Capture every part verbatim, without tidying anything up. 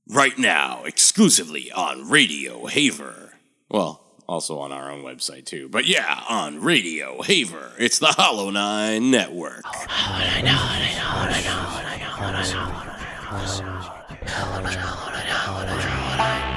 Right now, exclusively on Radio Haver. Well, also on our own website too. But yeah, on Radio Haver. It's the Hollow Nine Network. Hollow Nine, Hollow Nine, Hollow Nine, Hollow Nine, Hollow Nine, Hollow Nine, Hollow Nine, Hollow Nine, Hollow Nine, Hollow Nine, Hollow Nine.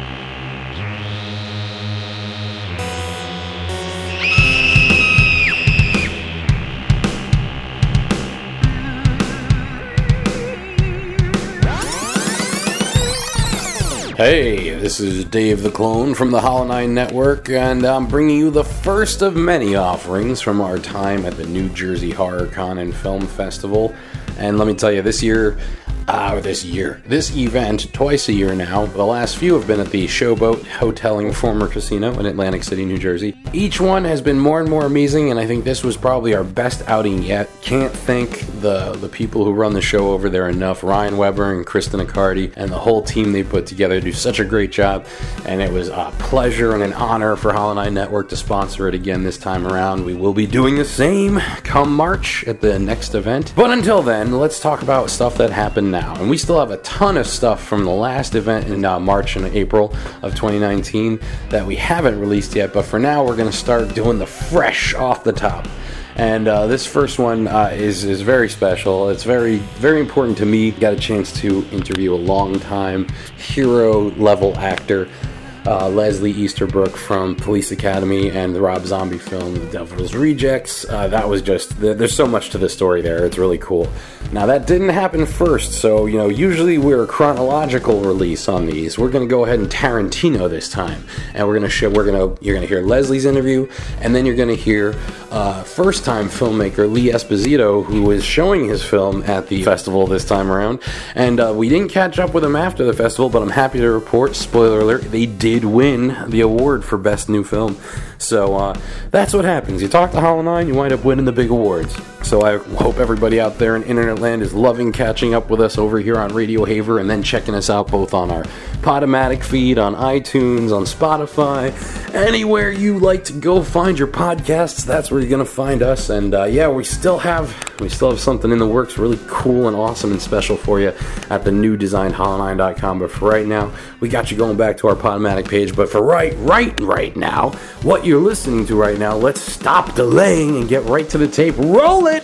Hey, this is Dave the Clone from the Hollow Nine Network, and I'm bringing you the first of many offerings from our time at the New Jersey Horror Con and Film Festival. And let me tell you, this year, uh, this year, this event, twice a year now, the last few have been at the Showboat Hotel and Former Casino in Atlantic City, New Jersey. Each one has been more and more amazing, and I think this was probably our best outing yet. Can't thank the, the people who run the show over there enough. Ryan Weber and Kristen Accardi and the whole team they put together do such a great job, and it was a pleasure and an honor for Hollow Nine Network to sponsor it again this time around. We will be doing the same come March at the next event. But until then, let's talk about stuff that happened now. And we still have a ton of stuff from the last event in uh, March and April of twenty nineteen that we haven't released yet, but for now we're going to start doing the fresh off the top. And uh, this first one uh, is is very special. It's very, very important to me. Got a chance to interview a long-time hero-level actor, uh, Leslie Easterbrook from Police Academy and the Rob Zombie film, The Devil's Rejects. Uh, that was just, there's so much to the story there. It's really cool. Now, that didn't happen first, so, you know, usually we're a chronological release on these. We're going to go ahead and Tarantino this time, and we're going to show, we're going to, you're going to hear Leslie's interview, and then you're going to hear uh, first-time filmmaker Lee Esposito, who was showing his film at the festival this time around, and uh, we didn't catch up with him after the festival, but I'm happy to report, spoiler alert, they did win the award for Best New Film. So, uh, that's what happens. You talk to Hollow Nine, you wind up winning the big awards. So I hope everybody out there in internet land is loving catching up with us over here on Radio Haver and then checking us out both on our Podomatic feed, on iTunes, on Spotify, anywhere you like to go find your podcasts, that's where you're going to find us. And uh, yeah, we still have we still have something in the works really cool and awesome and special for you at the new designed hollow nine dot com. But for right now, we got you going back to our Podomatic page. But for right, right, right now, what you're listening to right now, let's stop delaying and get right to the tape. Roll it!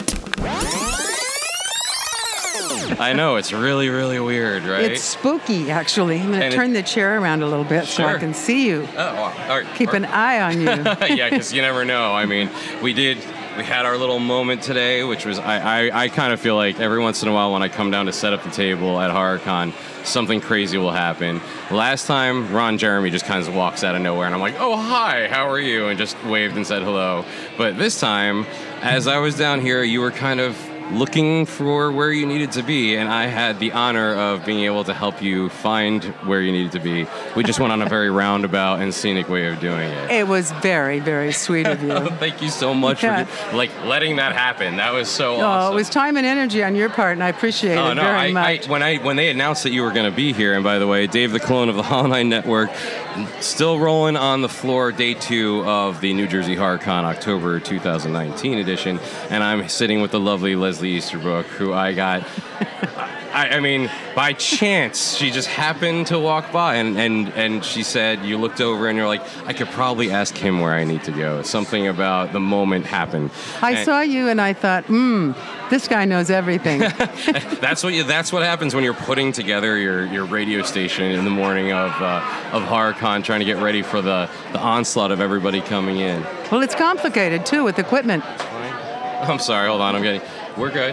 I know, it's really, really weird, right? It's spooky, actually. I'm going to turn it, the chair around a little bit sure. so I can see you. Oh, well, all right. Keep an eye on you. Yeah, because you never know. I mean, we did... We had our little moment today, which was, I, I, I kind of feel like every once in a while when I come down to set up the table at HorrorCon, something crazy will happen. Last time, Ron Jeremy just kind of walks out of nowhere, and I'm like, oh, hi, how are you? And just waved and said hello. But this time, as I was down here, you were kind of looking for where you needed to be, and I had the honor of being able to help you find where you needed to be. We just went on a very roundabout and scenic way of doing it. It was very, very sweet of you. Thank you so much yeah. for like letting that happen. That was so no, awesome. It was time and energy on your part, and I appreciate oh, it no, very I, much. I, when I when they announced that you were going to be here, and by the way, Dave the Clone of the Hollow Nine Network, still rolling on the floor, day two of the New Jersey Horror Con October twenty nineteen edition, and I'm sitting with the lovely Leslie Easterbrook, who I got, I, I mean, by chance, she just happened to walk by, and, and, and she said, you looked over and you're like, I could probably ask him where I need to go. Something about the moment happened. I and, saw you and I thought, hmm, this guy knows everything. That's what you, that's what happens when you're putting together your, your radio station in the morning of uh, of HorrorCon, trying to get ready for the, the onslaught of everybody coming in. Well, it's complicated, too, with equipment. I'm sorry, hold on, I'm getting... We're good.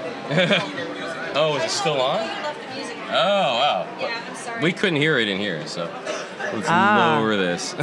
Oh, is it still on? Oh, wow. Yeah, I'm sorry. We couldn't hear it in here, so let's ah. lower this.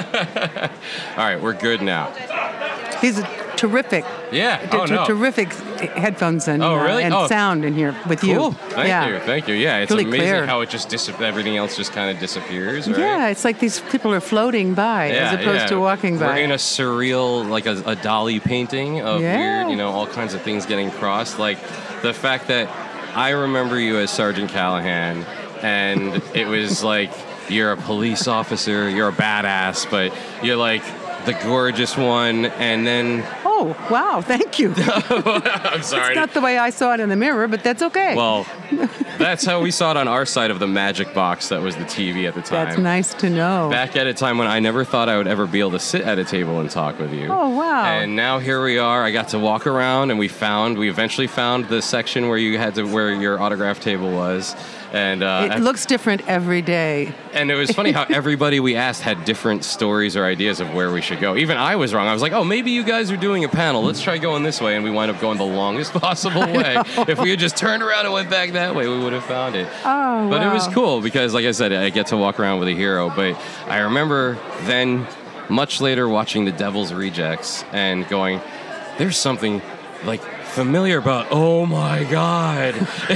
All right, we're good now. These are terrific. Yeah, t- oh, t- no. Terrific headphones and, oh, really? uh, and oh. sound in here with cool. you. Cool, thank yeah. you, thank you. Yeah, it's really amazing clear. how it just dis- everything else just kind of disappears, right? Yeah, it's like these people are floating by yeah, as opposed yeah. to walking by. We're in a surreal, like a, a Dali painting of yeah. weird, you know, all kinds of things getting crossed. Like the fact that I remember you as Sergeant Callahan, and it was like, you're a police officer, you're a badass, but you're like the gorgeous one, and then... Oh, wow, thank you. I'm sorry. It's not the way I saw it in the mirror, but that's okay. Well, That's how we saw it on our side of the magic box that was the T V at the time. That's nice to know. Back at a time when I never thought I would ever be able to sit at a table and talk with you. Oh, wow. And now here we are. I got to walk around, and we found, we eventually found the section where you had to, where your autograph table was. And uh, it looks different every day. And it was funny how everybody we asked had different stories or ideas of where we should go. Even I was wrong. I was like, oh, maybe you guys are doing a panel. Let's try going this way. And we wind up going the longest possible way. If we had just turned around and went back that way, we would have found it. Oh, But wow. it was cool because, like I said, I get to walk around with a hero. But I remember then, much later, watching The Devil's Rejects and going, there's something like familiar about, oh my God,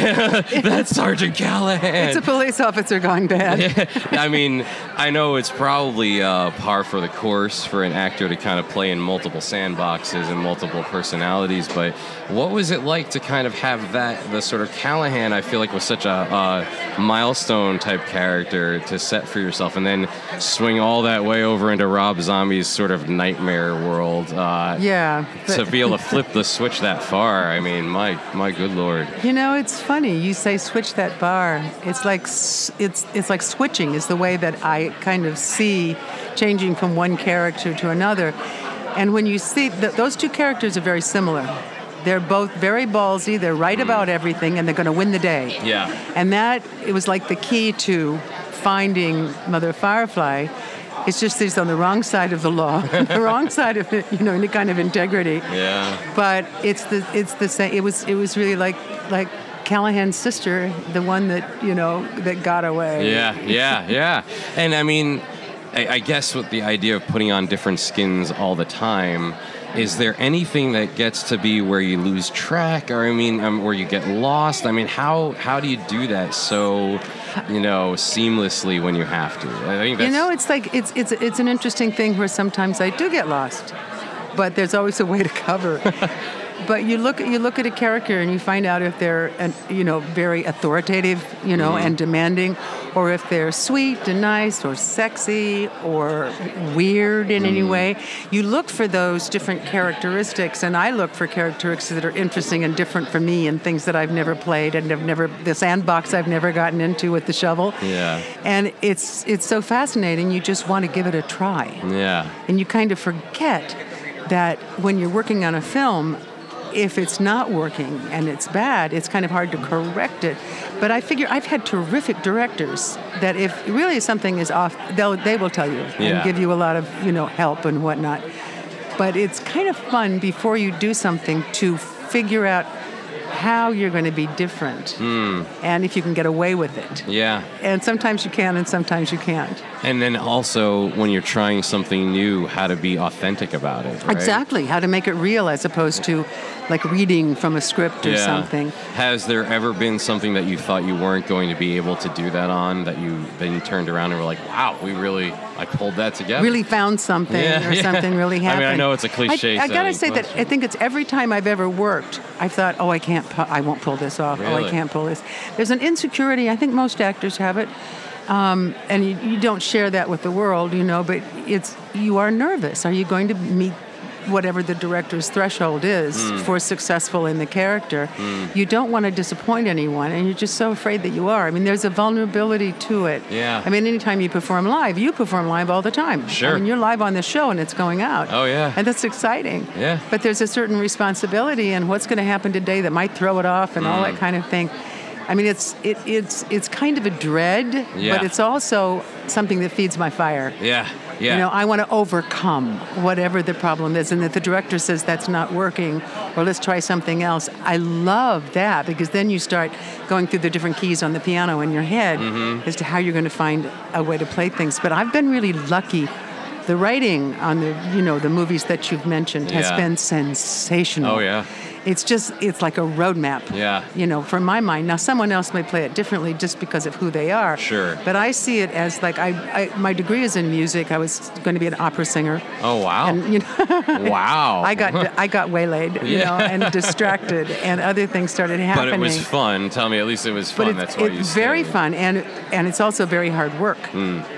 that's Sergeant Callahan. It's a police officer gone bad. I mean, I know it's probably uh, par for the course for an actor to kind of play in multiple sandboxes and multiple personalities, but what was it like to kind of have that, the sort of Callahan, I feel like was such a, a milestone type character to set for yourself, and then swing all that way over into Rob Zombie's sort of nightmare world. Uh, yeah. But, to be able to flip the switch that far, I mean, my my good Lord. You know, it's funny. You say switch that bar. It's like it's it's like switching is the way that I kind of see changing from one character to another. And when you see th- those two characters are very similar. They're both very ballsy. They're right mm. about everything, and they're going to win the day. Yeah. And that it was like the key to finding Mother Firefly. It's just he's on the wrong side of the law, the wrong side of it, you know, any kind of integrity. Yeah. But it's the it's the same. It was it was really like like Callahan's sister, the one that you know that got away. Yeah, yeah, yeah. And I mean, I, I guess with the idea of putting on different skins all the time, is there anything that gets to be where you lose track, or I mean, um, where you get lost? I mean, how how do you do that so, you know, seamlessly when you have to? I think that's... You know, it's like it's it's it's an interesting thing where sometimes I do get lost, but there's always a way to cover. But you look you look at a character and you find out if they're an, you know very authoritative, you know, mm. and demanding, or if they're sweet and nice, or sexy, or weird in mm. any way. You look for those different characteristics, and I look for characteristics that are interesting and different for me, and things that I've never played and have never the sandbox I've never gotten into with the shovel. Yeah. And it's it's so fascinating. You just want to give it a try. Yeah. And you kind of forget that when you're working on a film, if it's not working and it's bad, it's kind of hard to correct it. But I figure I've had terrific directors that if really something is off, they'll they will tell you and yeah. give you a lot of you know help and whatnot. But it's kind of fun before you do something to figure out how you're going to be different mm. and if you can get away with it. Yeah. And sometimes you can and sometimes you can't. And then also when you're trying something new, how to be authentic about it. Right? Exactly. How to make it real as opposed to like reading from a script or yeah. something. Has there ever been something that you thought you weren't going to be able to do that on, that you then turned around and were like, wow, we really, I pulled that together? Really found something yeah, or yeah. something really happened. I mean, I know it's a cliche I, I gotta saying, say that I think it's every time I've ever worked, I've thought, oh, I can't, pu- I won't pull this off. Really? Oh, I can't pull this. There's an insecurity. I think most actors have it. Um, and you, you don't share that with the world, you know, but it's, you are nervous. Are you going to meet whatever the director's threshold is mm. for successful in the character? Mm. You don't want to disappoint anyone, and you're just so afraid that you are. I mean, there's a vulnerability to it. Yeah. I mean, anytime you perform live, you perform live all the time. Sure. I mean, you're live on the show, and it's going out. Oh, yeah. And that's exciting. Yeah. But there's a certain responsibility, and what's going to happen today that might throw it off and mm. all that kind of thing. I mean, it's it, it's it's kind of a dread, yeah. but it's also something that feeds my fire. Yeah, yeah. You know, I want to overcome whatever the problem is, and if the director says that's not working, or let's try something else, I love that, because then you start going through the different keys on the piano in your head mm-hmm. as to how you're going to find a way to play things. But I've been really lucky. The writing on the you know the movies that you've mentioned has yeah. been sensational. Oh yeah. It's just, it's like a roadmap. Yeah. You know, from my mind. Now, someone else may play it differently just because of who they are. Sure. But I see it as like, I, I my degree is in music. I was going to be an opera singer. Oh, wow. And, you know, wow. I got I got waylaid, you yeah. know, and distracted, and other things started happening. But it was fun. Tell me, at least it was fun. But it's, That's why it's you very stayed. fun, and and it's also very hard work. Mm.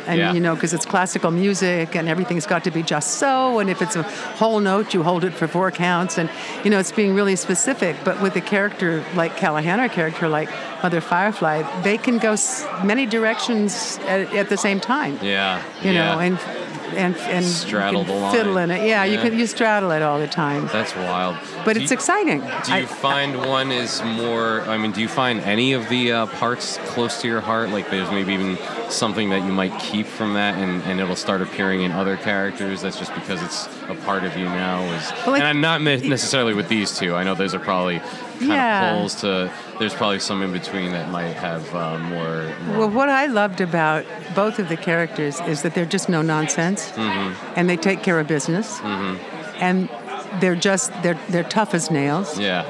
And, Yeah. you know, because it's classical music and everything's got to be just so. And if it's a whole note, you hold it for four counts. And, you know, it's being really specific. But with a character like Callahan, or a character like Mother Firefly, they can go s- many directions at, at the same time. Yeah. You yeah. know, and and and Straddle you can the line. fiddle in it. Yeah, you Yeah. can you straddle it all the time. That's wild. But Do it's you- exciting. Do you I- find one is more? I mean, do you find any of the uh, parts close to your heart? Like, there's maybe even something that you might keep from that, and, and it'll start appearing in other characters. That's just because it's a part of you now. Is Well, I- and I'm not ne- necessarily with these two. I know those are probably kind Yeah. of poles to. There's probably some in between that might have uh, more, more. Well, what I loved about both of the characters is that they're just no nonsense, Mm-hmm. and they take care of business, and they're just they're they're tough as nails, yeah.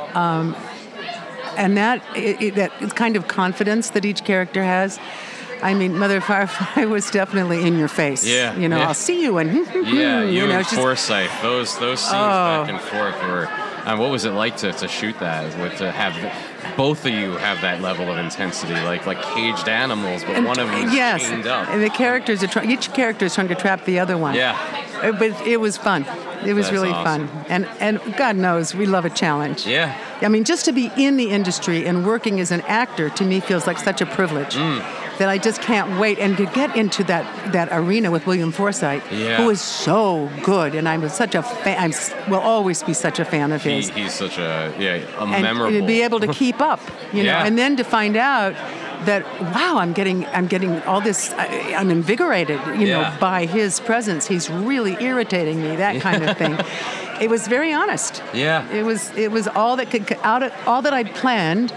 and that it, it, that kind of confidence that each character has. I mean, Mother Firefly was definitely in your face. Yeah, you know, yeah. I'll see you, and Yeah, you, know, and she's- Forsyth. Those those scenes Oh. back and forth were. And what was it like to, to shoot that? With to have both of you have that level of intensity, like like caged animals, but and- one of them is yes, chained up. and the characters are trying. Each character is trying to trap the other one. Yeah, Uh, but it was fun. It was That's really awesome. fun, and and God knows we love a challenge. yeah, I mean, just to be in the industry and working as an actor to me feels like such a privilege Mm. that I just can't wait. And to get into that, that arena with William Forsythe, Yeah. who is so good, and I'm such a fan. I will always be such a fan of he, his. he's such a yeah a And memorable. to be able to keep up, you know, Yeah. and then to find out that wow, I'm getting I'm getting all this. I, I'm invigorated, you know, Yeah. by his presence. He's really irritating me, that kind of thing. It was very honest. yeah, It was it was all that could out of, all that I'd planned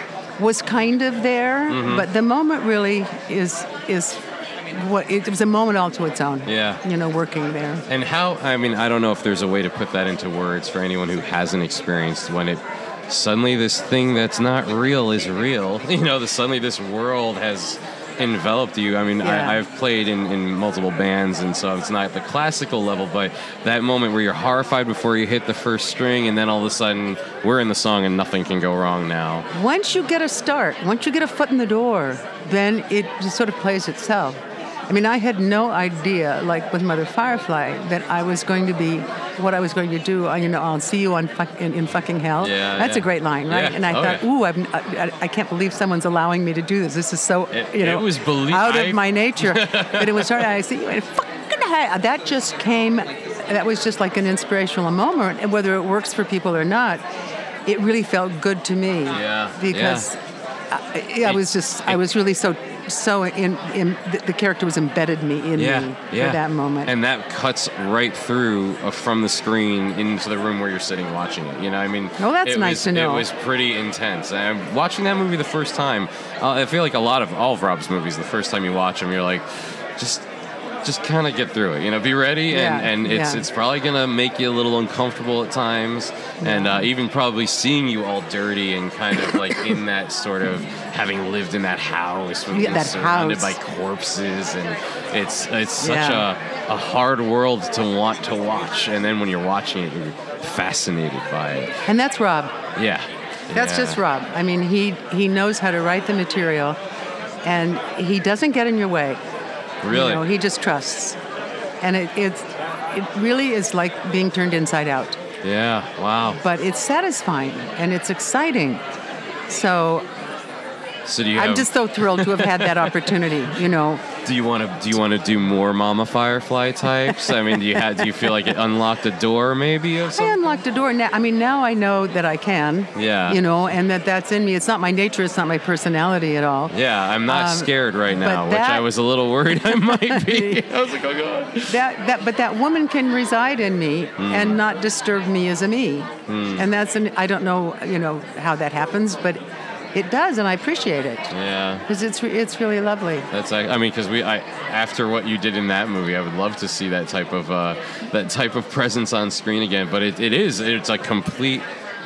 was kind of there, Mm-hmm. but the moment really is is what it was a moment all to its own. Yeah. You know, working there. And how? I mean, I don't know if there's a way to put that into words for anyone who hasn't experienced when it suddenly this thing that's not real is real. You know, the, suddenly this world has enveloped you. I mean, Yeah. I, I've played in, in multiple bands, and so it's not the classical level, but that moment where you're horrified before you hit the first string, and then all of a sudden we're in the song and nothing can go wrong now. Once you get a start, once you get a foot in the door, then it just sort of plays itself. I mean, I had no idea, like with Mother Firefly, that I was going to be what I was going to do. uh, You know, I'll see you on fuck, in, in fucking hell. Yeah, That's yeah. a great line, right? Yeah. And I Oh, thought, yeah. ooh, I'm, I, I can't believe someone's allowing me to do this. This is so, It- you know, it was belie- out of I- my nature. But it was sort of, I see you in fucking hell. That just came, that was just like an inspirational moment. And whether it works for people or not, it really felt good to me. Yeah, Because I, I was just, I was really so, so in, in the, the character was embedded me in Yeah, me yeah. for that moment. And that cuts right through uh, from the screen into the room where you're sitting watching it. You know, I mean, Oh, that's it nice was, to know. It was pretty intense. And watching that movie the first time, uh, I feel like a lot of all of Rob's movies, the first time you watch them, you're like, just. Just kind of get through it, you know. Be ready, and, Yeah, and it's yeah. it's probably gonna make you a little uncomfortable at times, and uh, even probably seeing you all dirty and kind of like in that sort of having lived in that house, with Yeah, being that surrounded house. by corpses, and it's it's such Yeah. a a hard world to want to watch, and then when you're watching it, you're fascinated by it. And that's Rob. Yeah, That's Yeah. just Rob. I mean, he he knows how to write the material, and he doesn't get in your way. Really, You know, he just trusts, and it it's it really is like being turned inside out. yeah. Wow. But it's satisfying and it's exciting. So So do you? I'm have, just so thrilled to have had that opportunity. You know, Do you want to? Do you want to do more Mama Firefly types? I mean, do you have? Do you feel like it unlocked a door, maybe, of I some? unlocked a door. Now, I mean, now I know that I can. Yeah. You know, and that that's in me. It's not my nature. It's not my personality at all. Yeah, I'm not Um, scared right now, but which I that- was a little worried I might be. I was like, oh god. That that but that woman can reside in me Hmm. and not disturb me as a me. And that's an I don't know, you know, how that happens, but it does, and I appreciate it Yeah. because it's re- it's really lovely. That's I I mean, because we I after what you did in that movie, I would love to see that type of uh, that type of presence on screen again. But it, it is it's a complete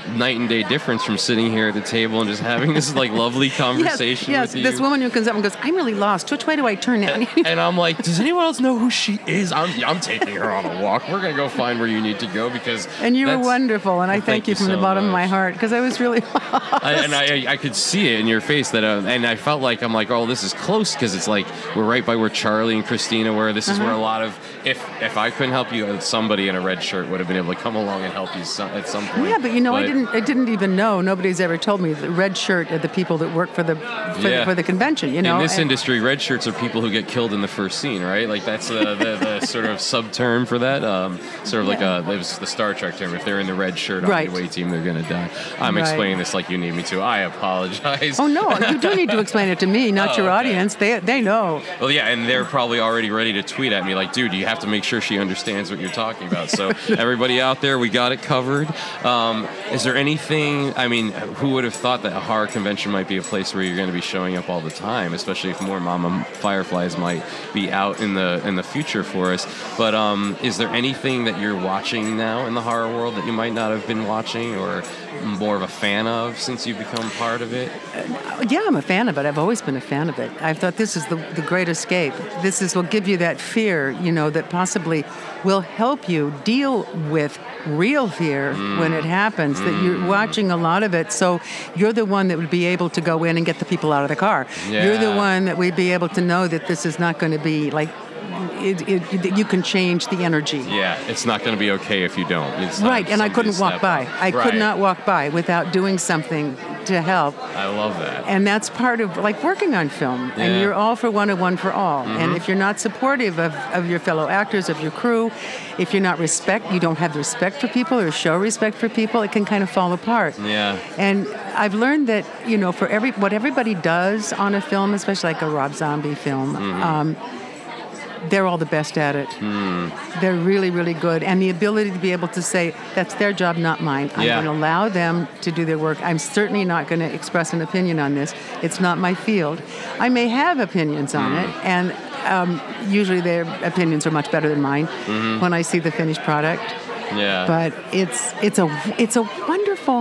night and day difference from sitting here at the table and just having this like lovely conversation yes, yes. with you. This woman who comes up and goes, I'm really lost. Which way do I turn now? And, and I'm like, does anyone else know who she is? I'm, I'm taking her on a walk. We're going to go find where you need to go because... And you were that's- wonderful, and I well, thank, thank you you from the so bottom of my much. heart, because I was really lost. I, and I, I could see it in your face that, uh, and I felt like I'm like, oh, this is close because it's like we're right by where Charlie and Christina were. This is Uh-huh. where a lot of, if if I couldn't help you, somebody in a red shirt would have been able to come along and help you some, at some point. Yeah, but you know, I didn't. I didn't even know. Nobody's ever told me the red shirt are the people that work for the for, Yeah. the, for the convention. You know, in this and- industry, red shirts are people who get killed in the first scene, right? Like that's the, the, the sort of subterm for that. Um, sort of like Yeah. a, it was the Star Trek term. If they're in the red shirt on Right. the away team, they're going to die. I'm Right. explaining this like you need me to. I apologize. Oh no, you do need to explain it to me, not Oh, your okay. audience. They they know. Well, yeah, and they're probably already ready to tweet at me like, dude, you have to make sure she understands what you're talking about. So everybody out there, we got it covered. Um, is there anything, I mean, who would have thought that a horror convention might be a place where you're going to be showing up all the time, especially if more Mama Fireflies might be out in the in the future for us. But um, is there anything that you're watching now in the horror world that you might not have been watching or more of a fan of since you've become part of it? Yeah, I'm a fan of it. I've always been a fan of it. I thought this is the, the great escape. This is will give you that fear, you know, that possibly will help you deal with real fear mm. when it happens, mm. that you're watching a lot of it. So you're the one that would be able to go in and get the people out of the car. Yeah. You're the one that would be able to know that this is not going to be like, It, it, it, you can change the energy. Yeah, it's not going to be okay if you don't. It's not Right, and I somebody couldn't to walk step by. up. I could Right. not walk by without doing something to help. I love that. And that's part of like working on film. Yeah. And you're all for one and one for all. Mm-hmm. And if you're not supportive of, of your fellow actors, of your crew, if you're not respect, you don't have respect for people or show respect for people, it can kind of fall apart. Yeah. And I've learned that, you know, for every what everybody does on a film, especially like a Rob Zombie film, Mm-hmm. um, they're all the best at it. Mm. They're really, really good. And the ability to be able to say, that's their job, not mine. I'm Yeah. going to allow them to do their work. I'm certainly not going to express an opinion on this. It's not my field. I may have opinions on Mm. it, and um, usually their opinions are much better than mine Mm-hmm. when I see the finished product. Yeah. But it's it's a it's a wonderful,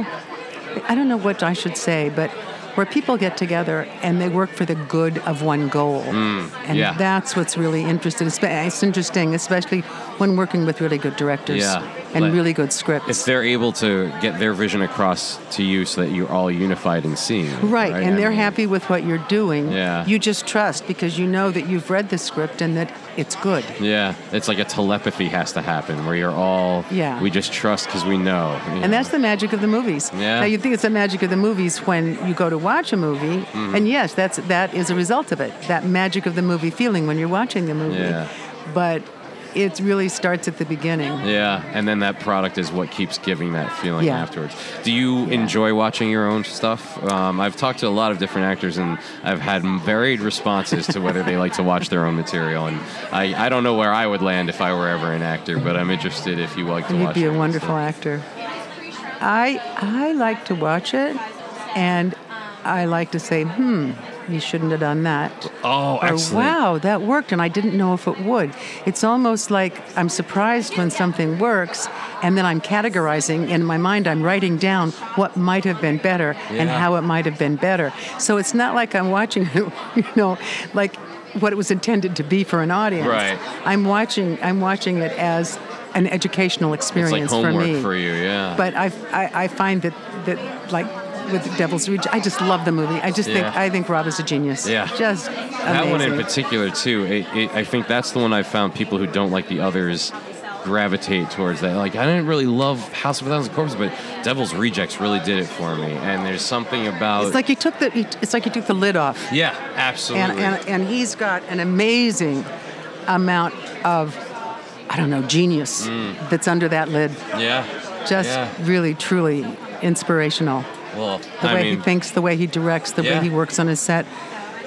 I don't know what I should say, but where people get together and they work for the good of one goal. Mm, and yeah. that's what's really interesting. It's interesting, especially when working with really good directors Yeah. and Like, really good scripts. if they're able to get their vision across to you so that you're all unified in seeing it, Right, and I they're mean, happy with what you're doing. Yeah. You just trust because you know that you've read the script and that it's good. Yeah, it's like a telepathy has to happen where you're all, Yeah. we just trust because we know. you know. And that's the magic of the movies. Yeah. Now you think it's the magic of the movies when you go to watch a movie, Mm-hmm. and yes, that's that is a result of it. That magic of the movie feeling when you're watching the movie. Yeah. But it really starts at the beginning. Yeah, and then that product is what keeps giving that feeling Yeah. afterwards. Do you enjoy watching your own stuff? Um, I've talked to a lot of different actors, and I've had varied responses to whether they like to watch their own material. And I, I don't know where I would land if I were ever an actor, but I'm interested if you like to And you'd watch be your a own wonderful stuff. actor. I I like to watch it, and I like to say, hmm, you shouldn't have done that. Oh, Or, excellent. wow, that worked, and I didn't know if it would. It's almost like I'm surprised when something works, and then I'm categorizing. In my mind, I'm writing down what might have been better and Yeah. how it might have been better. So it's not like I'm watching it, you know, like what it was intended to be for an audience. Right. I'm watching. I'm watching it as an educational It's experience like homework for me. for you, yeah. But I, I, I find that, that like with Devil's Reach, I just love the movie. I just think Yeah. I think Rob is a genius. Yeah. Just That one in amazing. particular, too, it, it, I think that's the one I've found people who don't like the others gravitate towards that. Like, I didn't really love House of a Thousand Corpses, but Devil's Rejects really did it for me. And there's something about... It's like you took the it's like you took the lid off. yeah, absolutely. And, and and he's got an amazing amount of I don't know genius that's under that lid. yeah. Just Mm. yeah. really truly inspirational. Well, The I way mean, he thinks, the way he directs, the Yeah. way he works on his set.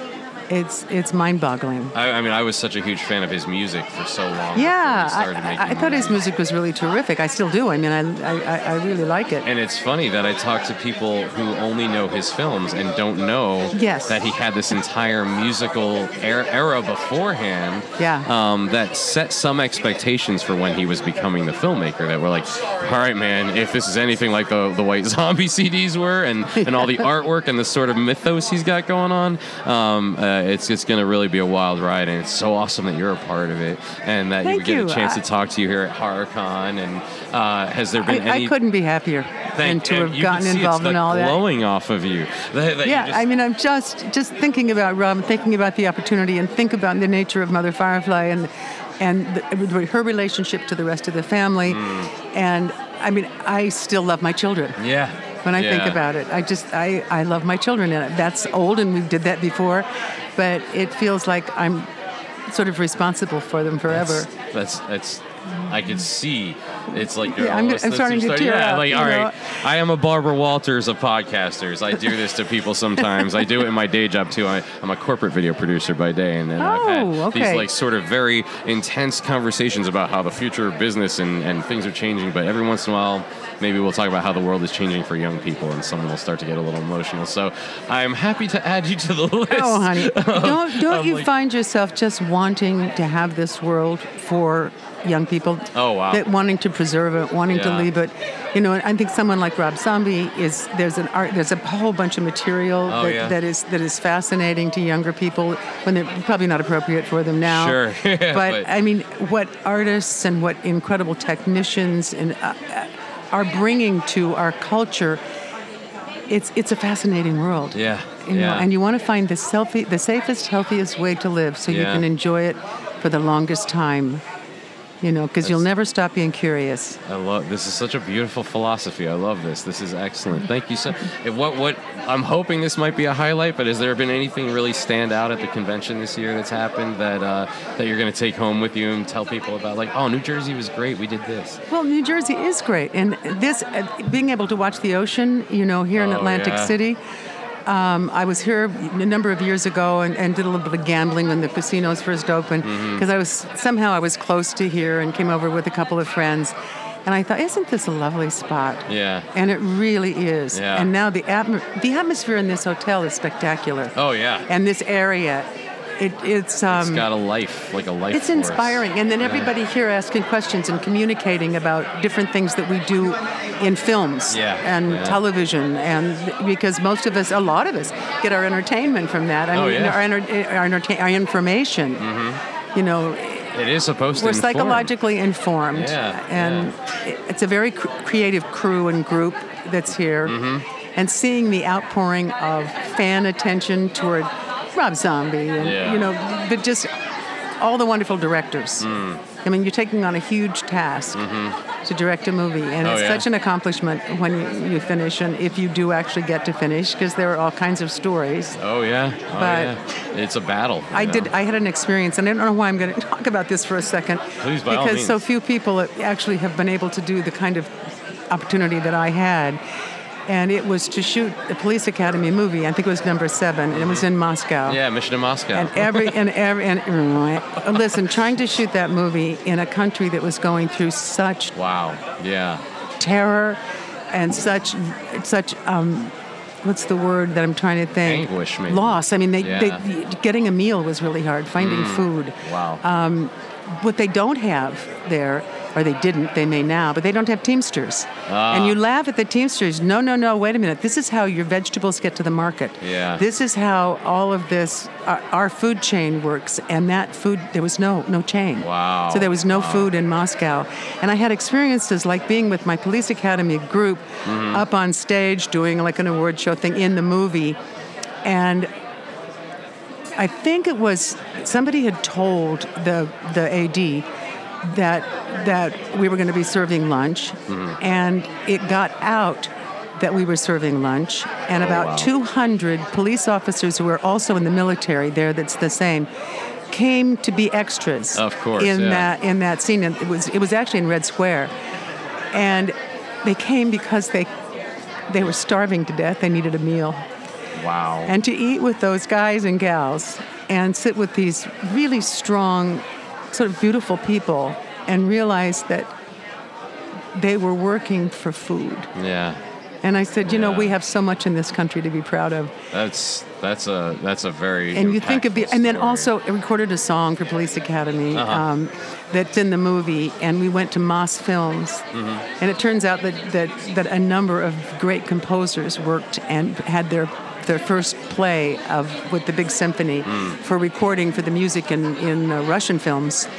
it's it's mind-boggling. I, I mean, I was such a huge fan of his music for so long. Yeah, before he started I, making I thought his movies. music was really terrific. I still do. I mean, I I, I really like it. And it's funny that I talk to people who only know his films and don't know Yes. that he had this entire musical era, era beforehand Yeah. um, that set some expectations for when he was becoming the filmmaker. That were like, all right, man, if this is anything like the, the White Zombie C Ds were and, and all the artwork and the sort of mythos he's got going on, um, uh, it's, it's going to really be a wild ride. And it's so awesome that you're a part of it and that Thank you would get you. a chance I- to talk to you here at HorrorCon. And uh, has there been I, any... I couldn't be happier than to have you gotten can see involved it's in all like that. glowing off of you. That, that you Yeah, just- I mean, I'm just just thinking about Rob, thinking about the opportunity, and think about the nature of Mother Firefly and and the, her relationship to the rest of the family. Mm. And I mean, I still love my children. yeah. When I think Yeah. about it, I just I, I love my children, and that's old, and we did that before, but it feels like I'm sort of responsible for them forever. That's that's. I could see. It's like you're Yeah, I'm- almost- I'm that's starting your to start- tear Yeah, up, like you all know. right. I am a Barbara Walters of podcasters. I do this to people sometimes. I do it in my day job too. I, I'm a corporate video producer by day, and then I've had Oh, these okay. like sort of very intense conversations about how the future of business and, and things are changing. But every once in a while, maybe we'll talk about how the world is changing for young people, and someone will start to get a little emotional. So I'm happy to add you to the list. Oh, honey, don't don't I'm you like- find yourself just wanting to have this world for young people? Oh, wow. That wanting to preserve it, wanting to Yeah. leave it. You know, and I think someone like Rob Zombie is there's an art there's a whole bunch of material Oh, that, yeah. that is that is fascinating to younger people when they're probably not appropriate for them now. Sure. but, But- I mean, what artists and what incredible technicians and uh, uh, are bringing to our culture. It's it's a fascinating world. Yeah. You know, yeah. and you want to find the selfie, the safest, healthiest way to live, so you Yeah. can enjoy it for the longest time. You know, because you'll That's- never stop being curious. I love this. Is such a beautiful philosophy. I love this. This is excellent. Thank you so. If what what I'm hoping this might be a highlight, but has there been anything really stand out at the convention this year that's happened that uh, that you're going to take home with you and tell people about? Like, oh, New Jersey was great. We did this. Well, New Jersey is great, and this uh, being able to watch the ocean, you know, here in Oh, Atlantic yeah. City. Um, I was here a number of years ago and, and did a little bit of gambling when the casinos first opened Mm-hmm. because I was somehow I was close to here and came over with a couple of friends, and I thought, isn't this a lovely spot? Yeah. And it really is. Yeah. And now the atm- the atmosphere in this hotel is spectacular. Oh yeah. And this area, it, it's um, It's got a life, like a life. it's force. inspiring. And then Yeah. everybody here asking questions and communicating about different things that we do in films Yeah, and yeah. television, and because most of us, a lot of us, get our entertainment from that. I Oh, mean, yeah. our, enter- our, entertain- our information. You know, It is supposed we're to inform. psychologically informed, Yeah, and it- it's a very cr- creative crew and group that's here, Mm-hmm. and seeing the outpouring of fan attention toward Rob Zombie, and Yeah. you know, but just all the wonderful directors. Mm. I mean, you're taking on a huge task to direct a movie, and Mm-hmm. Oh, it's yeah. such an accomplishment when you, you finish, and if you do actually get to finish, because there are all kinds of stories. Oh yeah. Oh But- yeah. It's a battle. you I know? did. I had an experience, and I don't know why I'm going to talk about this for a second. Please, by all because so means. few people actually have been able to do the kind of opportunity that I had, and it was to shoot a Police Academy movie. I think it was number seven, and it was in Moscow. Yeah, Mission to Moscow. And every and every and listen, trying to shoot that movie in a country that was going through such wow. Yeah. terror and such such um, what's the word that I'm trying to think? Anguish, maybe. Loss. I mean, they, Yeah. they getting a meal was really hard. Finding food. Wow. Um, what they don't have there, or they didn't, they may now, but they don't have Teamsters. Ah. And you laugh at the Teamsters. No, no, no, wait a minute. This is how your vegetables get to the market. Yeah. This is how all of this, our, our food chain works. And that food, there was no no chain. Wow. So there was no Wow. food in Moscow. And I had experiences like being with my Police Academy group Mm-hmm. up on stage doing like an award show thing in the movie. And I think it was somebody had told the the A D that that we were going to be serving lunch, Mm-hmm. and it got out that we were serving lunch, and about wow. two hundred police officers who were also in the military there, that's the same, came to be extras. Of course, in yeah. that in that scene. And it was it was actually in Red Square, and they came because they they were starving to death. They needed a meal. Wow. And to eat with those guys and gals and sit with these really strong, sort of beautiful people and realize that they were working for food. Yeah. And I said, you Yeah. know, we have so much in this country to be proud of. That's that's a that's a very And you think of the, and then story. also I recorded a song for Police Academy Uh-huh. um, that's in the movie, and we went to Moss Films, Mm-hmm. and it turns out that, that that a number of great composers worked and had their their first play of with the big symphony Mm. for recording for the music in in uh, Russian films.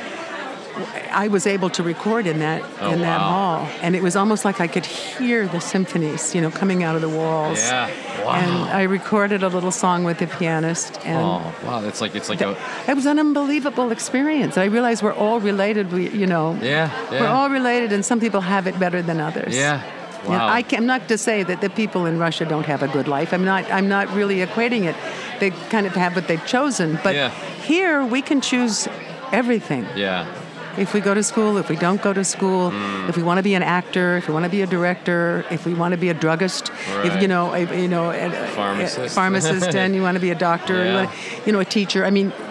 I was able to record in that Oh, in that wow. hall, and it was almost like I could hear the symphonies, you know, coming out of the walls. Yeah. Wow. And I recorded a little song with the pianist, and Oh wow, that's like it's like a it was an unbelievable experience. I realized we're all related. We, you know, yeah, yeah. we're all related, and some people have it better than others. Yeah. And Wow. I can, I'm not to say that the people in Russia don't have a good life. I'm not. I'm not really equating it. They kind of have what they've chosen. But Yeah. here we can choose everything. Yeah. If we go to school, if we don't go to school, Mm. if we want to be an actor, if we want to be a director, if we want to be a druggist, if Right. you know, a, you know, a, a- Pharmacist. a pharmacist, and you want to be a doctor, you, Yeah. want, you know, a teacher. I mean,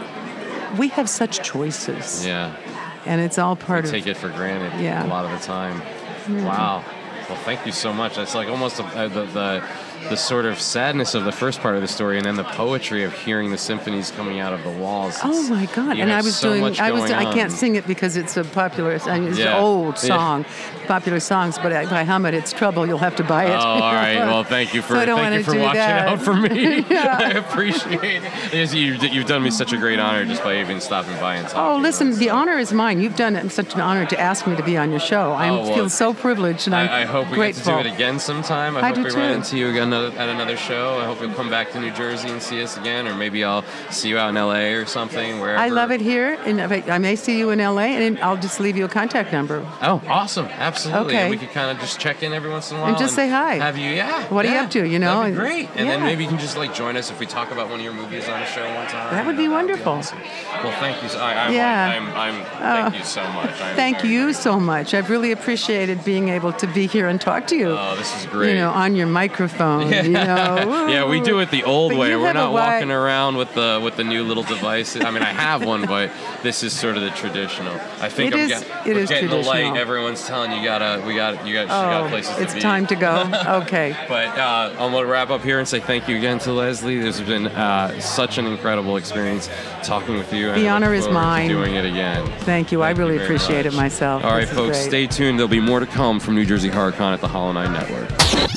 we have such choices, Yeah. and it's all part We of. take it for granted Yeah. a lot of the time. Wow. Well, thank you so much. That's like almost a, uh, the, the the sort of sadness of the first part of the story, and then the poetry of hearing the symphonies coming out of the walls. Oh It's- my God! you And have I was so doing. much I was. going I can't on. sing it because it's a popular. I mean, it's Yeah. an old Yeah. song, popular songs. But if I hum it, it's trouble. You'll have to buy it. Oh, all right. Well, thank you for So I don't thank you wanna for do watching that. out for me. Yeah. I appreciate it. Yes, you, you've done me such a great honor just by even stopping by and talking. Oh, listen, about the it. honor is mine. You've done it such an honor to ask me to be on your show. I Oh, well, feel so privileged, and I'm I, I hope we grateful. get to do it again sometime. I, I hope do we too. run into you again another, at another show. I hope you'll come back to New Jersey and see us again, or maybe I'll see you out in L A or something. Wherever. I love it here, and if I I may see you in L A, and I'll just leave you a contact number. Oh, awesome! Absolutely. Okay. And we could kind of just check in every once in a while And just say hi. Have you? Yeah. What are you yeah. up to, you know, That'd be and- great. And then yeah. maybe you can just like join us if we talk about one of your movies on a show one time. That would You be know, wonderful. awesome. Well, thank you. So, I, I'm, Yeah. I'm, I'm, I'm, thank you so much. I'm Thank very you grateful. so much. I've really appreciated being able to be here and talk to you. Oh, this is great. You know, on your microphone. Yeah. You know, Yeah, we do it the old But way. you We're have a not wide- walking around with the with the new little device. I mean, I have one, but this is sort of the traditional. I think It I'm is- get- it we're is getting the light. traditional. Everyone's telling you gotta, we got, you got, you got Oh, places to it's be. time to go. Okay. But uh, I'm going to wrap up here and say thank you again to Leslie. This has been uh, such an incredible experience talking with you. and The I look honor is forward to mine. doing it again. Thank you. I Thank you really very appreciate much. it myself. All right, This is folks, great. stay tuned. There'll be more to come from New Jersey HorrorCon at the Hollow Nine Network.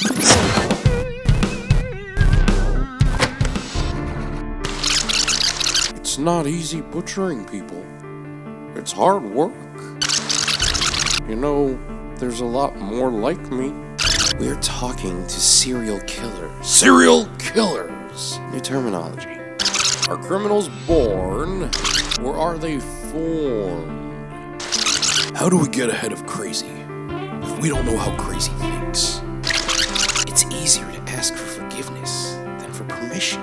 It's not easy butchering people. It's hard work. You know, there's a lot more like me. We're talking to serial killers. Serial killers! New terminology. Are criminals born, or are they formed? How do we get ahead of crazy if we don't know how crazy thinks? It's easier to ask for forgiveness than for permission.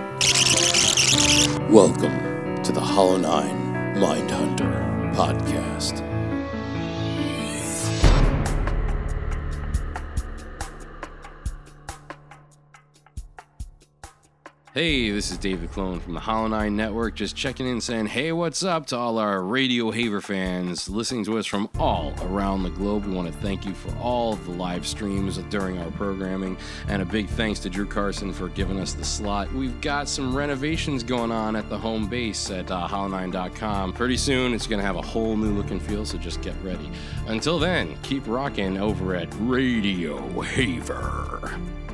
Welcome to the Hollow Nine Mindhunter Podcast. Hey, this is David Clone from the Hollow Nine Network, just checking in saying, hey, what's up to all our Radio Haver fans listening to us from all around the globe. We want to thank you for all of the live streams during our programming, and a big thanks to Drew Carson for giving us the slot. We've got some renovations going on at the home base at uh, hollow nine dot com. Pretty soon, it's going to have a whole new look and feel, so just get ready. Until then, keep rocking over at Radio Haver.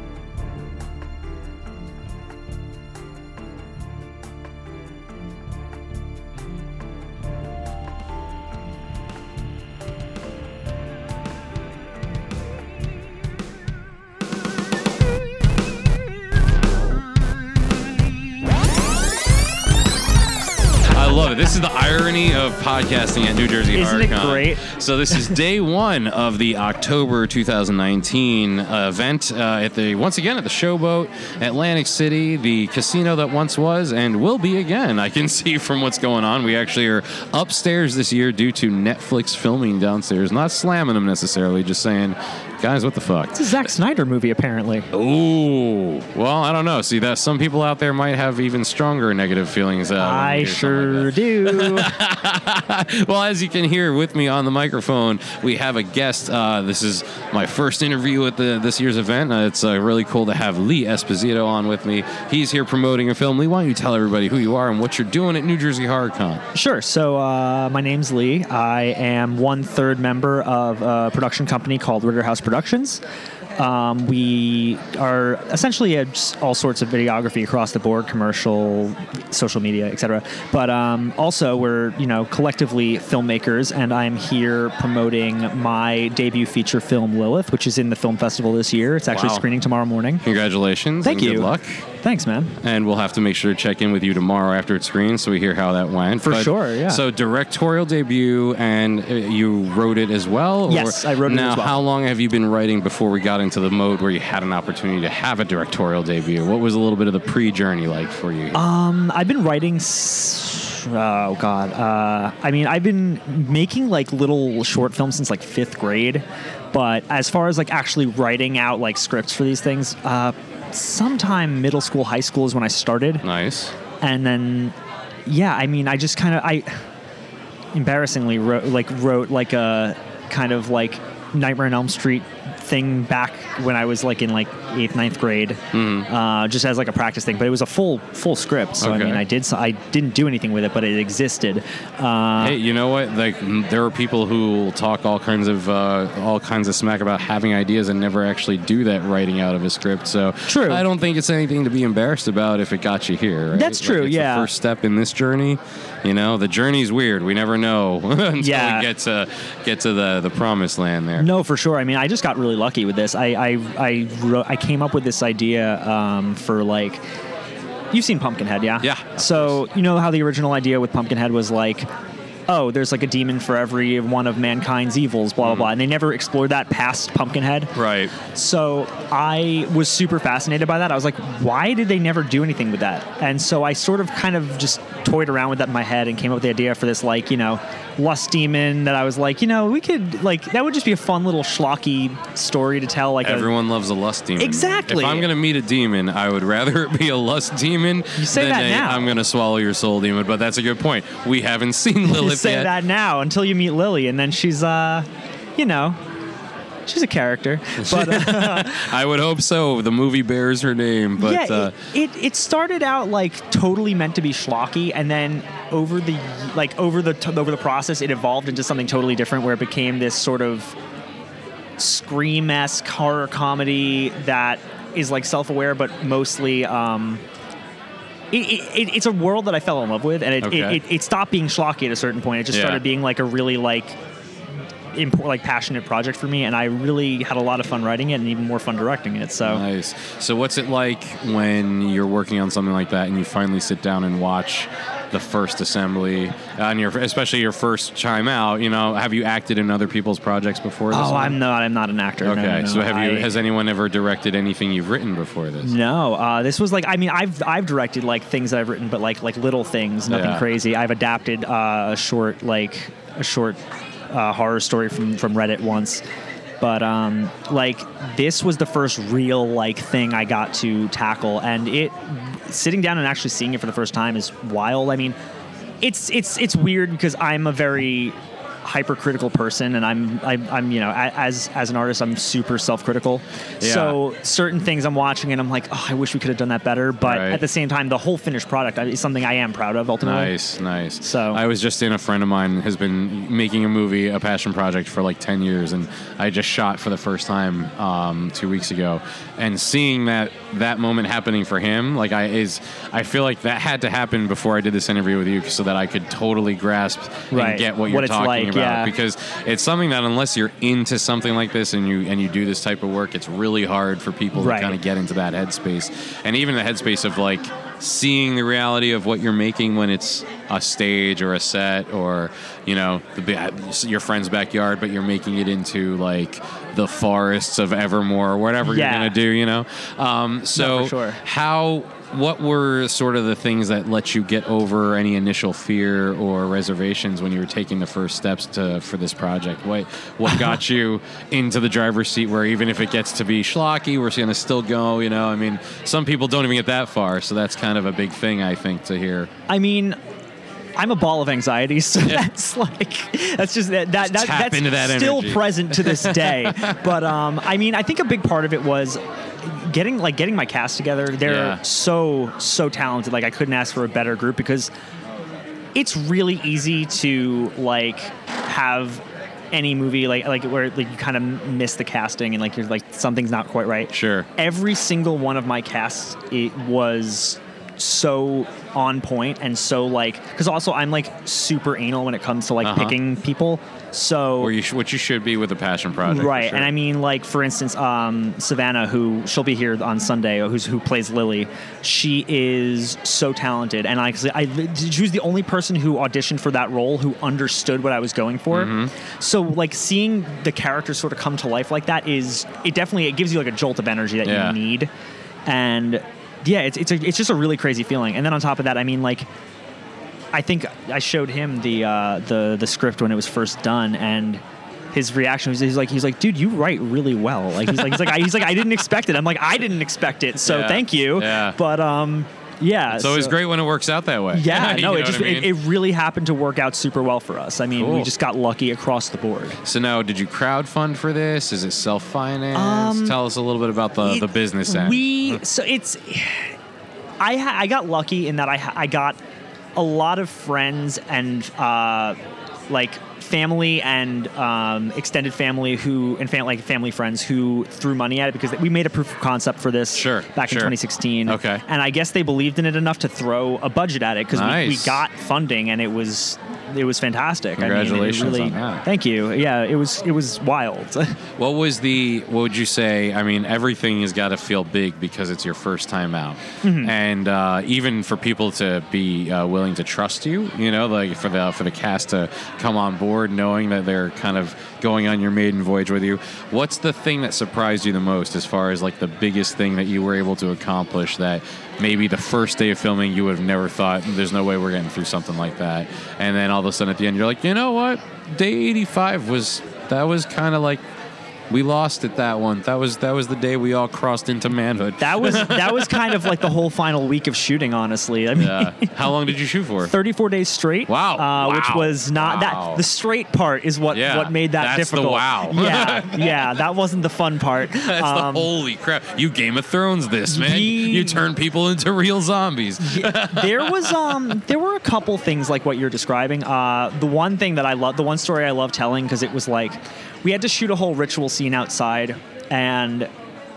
I love it. This is the irony of podcasting at New Jersey Isn't it HorrorCon. great? So this is day one of the October twenty nineteen uh, event uh, at the once again at the Showboat, Atlantic City, the casino that once was and will be again. I can see from what's going on. We actually are upstairs this year due to Netflix filming downstairs. Not slamming them necessarily, just saying Guys, what the fuck? It's a Zack Snyder movie, apparently. Ooh. Well, I don't know. See, that some people out there might have even stronger negative feelings. Uh, I sure like do. Well, as you can hear with me on the microphone, we have a guest. Uh, this is my first interview at the, this year's event. Uh, it's uh, really cool to have Lee Esposito on with me. He's here promoting a film. Lee, why don't you tell everybody who you are and what you're doing at New Jersey Horror Con? Sure. So uh, my name's Lee. I am one-third member of a production company called Ritterhouse Productions. Um, we are essentially a, just all sorts of videography across the board, commercial, social media, et cetera. But um, also we're, you know, collectively filmmakers, and I'm here promoting my debut feature film, Lilith, which is in the film festival this year. It's actually Wow. screening tomorrow morning. Congratulations. Thank and you. Good luck. Thanks, man. And we'll have to make sure to check in with you tomorrow after it's screened so we hear how that went. For But- sure, yeah. So directorial debut, and uh, you wrote it as well? Or- Yes, I wrote it now, as well. how long have you been writing before we got into the mode where you had an opportunity to have a directorial debut? What was a little bit of the pre-journey like for you? Um, I've been writing. S- oh God. Uh, I mean, I've been making like little short films since like fifth grade, but as far as like actually writing out like scripts for these things, uh, sometime middle school, high school is when I started, Nice. and then yeah, I mean, I just kind of I embarrassingly wrote like wrote like a kind of like Nightmare on Elm Street thing back when I was like in like eighth, ninth grade, Mm-hmm. uh, just as like a practice thing. But it was a full full script, so Okay. I mean, I did so I didn't do anything with it, but it existed. Uh, Hey, you know what? Like, m- there are people who will talk all kinds of uh, all kinds of smack about having ideas and never actually do that writing out of a script. So, True. I don't think it's anything to be embarrassed about if it got you here. Right? That's Like, true, it's yeah. the first step in this journey. You know, the journey's weird. We never know until Yeah. we get to get to the the promised land there. No, for sure. I mean, I just got really lucky with this. I I I, wrote, I came up with this idea um, for like. You've seen Pumpkinhead, yeah? Yeah, of So you know how the original idea with Pumpkinhead was like, oh, there's like a demon for every one of mankind's evils, blah blah blah, and they never explored that past Pumpkinhead. Right. So I was super fascinated by that. I was like, why did they never do anything with that? And so I sort of kind of just toyed around with that in my head and came up with the idea for this, like, you know, lust demon that I was like, you know, we could, like, that would just be a fun little schlocky story to tell. Like, Everyone loves a lust demon. Exactly. If I'm going to meet a demon, I would rather it be a lust demon You say than that a now. I'm going to swallow your soul demon. But that's a good point. We haven't seen Lilith you say yet. that now until you meet Lily, and then she's, uh, you know, she's a character. But uh, I would hope so. The movie bears her name, but yeah, uh, it, it it started out like totally meant to be schlocky, and then over the like over the t- over the process, it evolved into something totally different, where it became this sort of Scream-esque horror comedy that is like self-aware, but mostly. Um, It, it, it's a world that I fell in love with, and it, Okay. it, it, it stopped being schlocky at a certain point. It just Yeah. started being like a really like impor- like passionate project for me, and I really had a lot of fun writing it, and even more fun directing it. So nice. So what's it like when you're working on something like that and you finally sit down and watch the first assembly, and your especially your first chime out? You know, have you acted in other people's projects before this Oh, one? I'm not. I'm not an actor. Okay, No, no, no. so have you? I- Has anyone ever directed anything you've written before this? No, uh, this was like. I mean, I've I've directed like things that I've written, but like like little things, nothing Yeah. crazy. I've adapted uh, a short like a short uh, horror story from from Reddit once, but um, like this was the first real like thing I got to tackle, and it sitting down and actually seeing it for the first time is wild. I mean, it's it's it's weird because I'm a very hypercritical person, and I'm I'm, I'm you know a- as as an artist I'm super self-critical. Yeah. So certain things I'm watching and I'm like, oh, I wish we could have done that better. But Right. at the same time, the whole finished product is something I am proud of ultimately. Nice, nice. So- I was just in a friend of mine has been making a movie, a passion project for like ten years, and I just shot for the first time um, two weeks ago, and seeing that that moment happening for him, like I is, I feel like that had to happen before I did this interview with you, so that I could totally grasp and Right. get what What you're it's talking like, about, yeah. because it's something that unless you're into something like this and you and you do this type of work, it's really hard for people Right. to kind of get into that headspace, and even the headspace of like seeing the reality of what you're making when it's a stage or a set or, you know, the, ba- your friend's backyard, but you're making it into like the forests of Evermore or whatever Yeah. you're going to do, you know? Um, so No, for sure. how, what were sort of the things that let you get over any initial fear or reservations when you were taking the first steps to for this project? What what got you into the driver's seat where even if it gets to be schlocky, we're going to still go, you know? I mean, some people don't even get that far, so that's kind of a big thing, I think, to hear. I mean, I'm a ball of anxiety, so Yeah. that's like that's just that, that, Just that tap that's into that still energy. present to this day. But um, I mean, I think a big part of it was getting like getting my cast together. They're Yeah. so so talented. Like I couldn't ask for a better group because it's really easy to like have any movie like like where like you kind of miss the casting and like you're like something's not quite right. Sure. Every single one of my casts, it was so on point and so like because also I'm like super anal when it comes to like Uh-huh. picking people. So Or you sh- what you should be with a passion project. for right, sure. and I mean, like for instance, um, Savannah, who she'll be here on Sunday, who's who plays Lily. She is so talented, and like I, she was the only person who auditioned for that role who understood what I was going for. Mm-hmm. So like seeing the character sort of come to life like that is it definitely it gives you like a jolt of energy that Yeah. you need, and yeah, it's it's a, it's just a really crazy feeling. And then on top of that, I mean like. I think I showed him the uh, the the script when it was first done, and his reaction was he's like he's like, dude, you write really well. Like he's like he's like I, he's like I didn't expect it. I'm like I didn't expect it. So Yeah. thank you. Yeah. But um, yeah. It's always so- great when it works out that way. Yeah, You no, know it what just I mean? it, it really happened to work out super well for us. I mean, we Cool. just got lucky across the board. So now, did you crowdfund for this? Is it self-financed? Um, Tell us a little bit about the, the It- business end. We so it's I ha- I got lucky in that I ha- I got a lot of friends and uh, like family and um, extended family who and fam- like family friends who threw money at it because we made a proof of concept for this Sure, back sure. in twenty sixteen. Okay. And I guess they believed in it enough to throw a budget at it because we, we Nice. got funding and it was it was fantastic. Congratulations I mean, it really, on that. Thank you. Yeah, it was it was wild. What was the, what would you say? I mean, everything has got to feel big because it's your first time out. Mm-hmm. And uh, even for people to be uh, willing to trust you, you know, like for the, for the cast to come on board knowing that they're kind of going on your maiden voyage with you. What's the thing that surprised you the most as far as like the biggest thing that you were able to accomplish that maybe the first day of filming you would have never thought, there's no way we're getting through something like that. And then all of a sudden at the end, you're like, you know what? Day eighty-five was, that was kind of like, we lost it that one. That was that was the day we all crossed into manhood. That was that was kind of like the whole final week of shooting, honestly. I mean, Yeah. How long did you shoot for? thirty-four days straight. Wow. Uh, Which Wow. was not Wow. that. The straight part is what Yeah, what made that that's the difficult. wow. Yeah, yeah, that wasn't the fun part. That's Um, the holy crap. You Game of Thrones this, man. We- You turn people into real zombies. there was um there were a couple things like what you're describing. Uh, the one thing that I love, the one story I love telling, because it was like we had to shoot a whole ritual scene outside and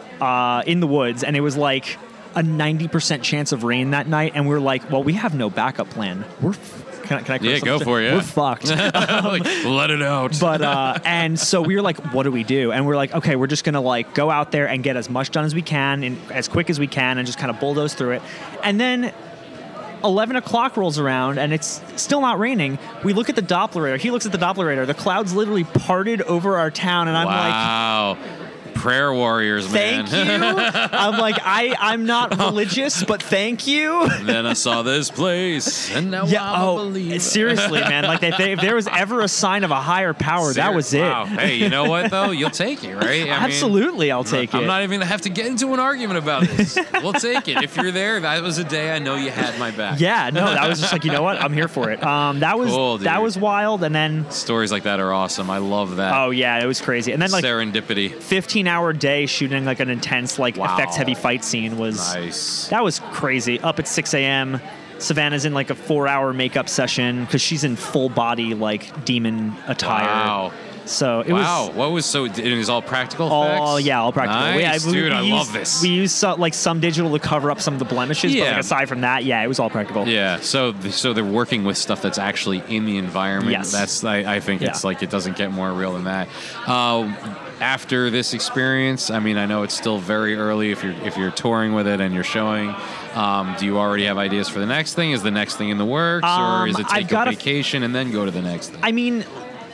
uh, in the woods, and it was like a ninety percent chance of rain that night, and we were like, well, we have no backup plan. We're f- can I, can I curse Yeah, on go this? for it, yeah. We're fucked. Like, let it out. But uh, and so we were like, what do we do? And we're like, okay, we're just gonna like go out there and get as much done as we can and as quick as we can, and just kind of bulldoze through it. And then eleven o'clock rolls around and it's still not raining. We look at the Doppler radar. He looks at the Doppler radar. The clouds literally parted over our town, and I'm like, wow. Prayer warriors, man. thank you. I'm like, I, I'm not religious, but thank you. Then I saw this place, and now Yeah. I'm a Oh, believer. seriously, man. Like, if, they, if there was ever a sign of a higher power, that was it. Wow. Hey, you know what, though? You'll take it, right? I mean, Absolutely, I'll take I'm it. not even going to have to get into an argument about this. We'll take it. If you're there, that was a day I know you had my back. Yeah, no, that was just like, you know what? I'm here for it. Um, that was Cool, dude. that was wild, and then Stories like that are awesome. I love that. oh yeah, it was crazy. And then like serendipity. fifteen hour day shooting like an intense like Wow. effects heavy fight scene was Nice. that was crazy. Up at six a.m. Savannah's in like a four hour makeup session because she's in full body like demon attire. Wow. So it wow. was. What was so? It was all practical effects? Oh yeah, all practical. Nice, Yeah, we, dude. we I used, love this. We used so, like some digital to cover up some of the blemishes, but Yeah. like aside from that, yeah, it was all practical. Yeah, so so they're working with stuff that's actually in the environment. Yes. That's I, I think it's Yeah. like it doesn't get more real than that. Uh, after this experience, I mean, I know it's still very early if you're if you're touring with it and you're showing. Um, do you already have ideas for the next thing? Is the next thing in the works, or Um, is it I've take got a a f- vacation and then go to the next thing? I mean,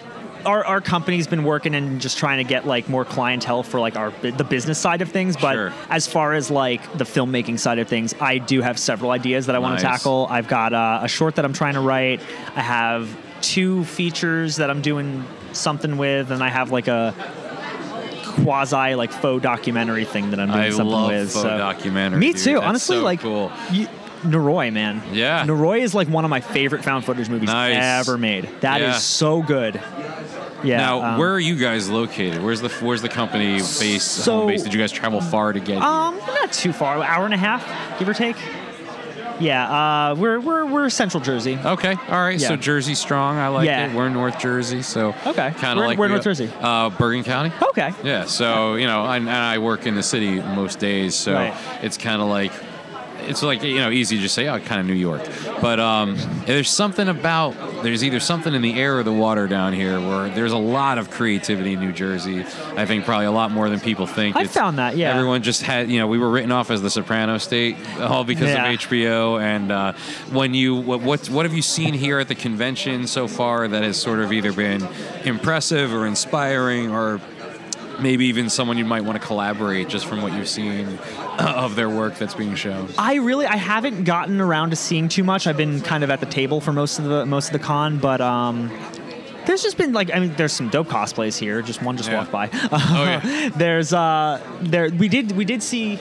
our our company's been working and just trying to get like more clientele for like our the business side of things. But Sure. as far as like the filmmaking side of things, I do have several ideas that I want Nice. to tackle. I've got uh, a short that I'm trying to write. I have two features that I'm doing something with, and I have like a quasi like faux documentary thing that I'm doing I something love with. faux so. documentary. Me dude. too. That's Honestly, so like cool. you, Noroi, man. Yeah. Noroi is like one of my favorite found footage movies Nice. ever made. That is Yeah. so good. Yeah. Now, um, where are you guys located? Where's the Where's the company base? So- home base? Did you guys travel far to get Um, not too far. Hour and a half, give or take. Yeah. Uh, we're we're we're Central Jersey. here? Okay, all right. So Yeah. Jersey strong. I like Yeah. it. We're in North Jersey, so Okay. kind We're- of like we're in we- North Jersey. uh, Bergen County. Okay. Yeah, so you know, and, and I work in the city most days, so Right. it's kind of like it's like you know easy to just say, oh, kind of New York, but um, there's something about there's either something in the air or the water down here where there's a lot of creativity in New Jersey. I think probably a lot more than people think. I found that, yeah. Everyone just had you know we were written off as the Soprano State all because Yeah. of H B O, and uh, when you what, what what have you seen here at the convention so far that has sort of either been impressive or inspiring or maybe even someone you might want to collaborate just from what you've seen of their work that's being shown? I really I haven't gotten around to seeing too much. I've been kind of at the table for most of the most of the con, but um, there's just been like I mean there's some dope cosplays here. Just one just Yeah. walked by. Oh, yeah. There's uh there we did we did see.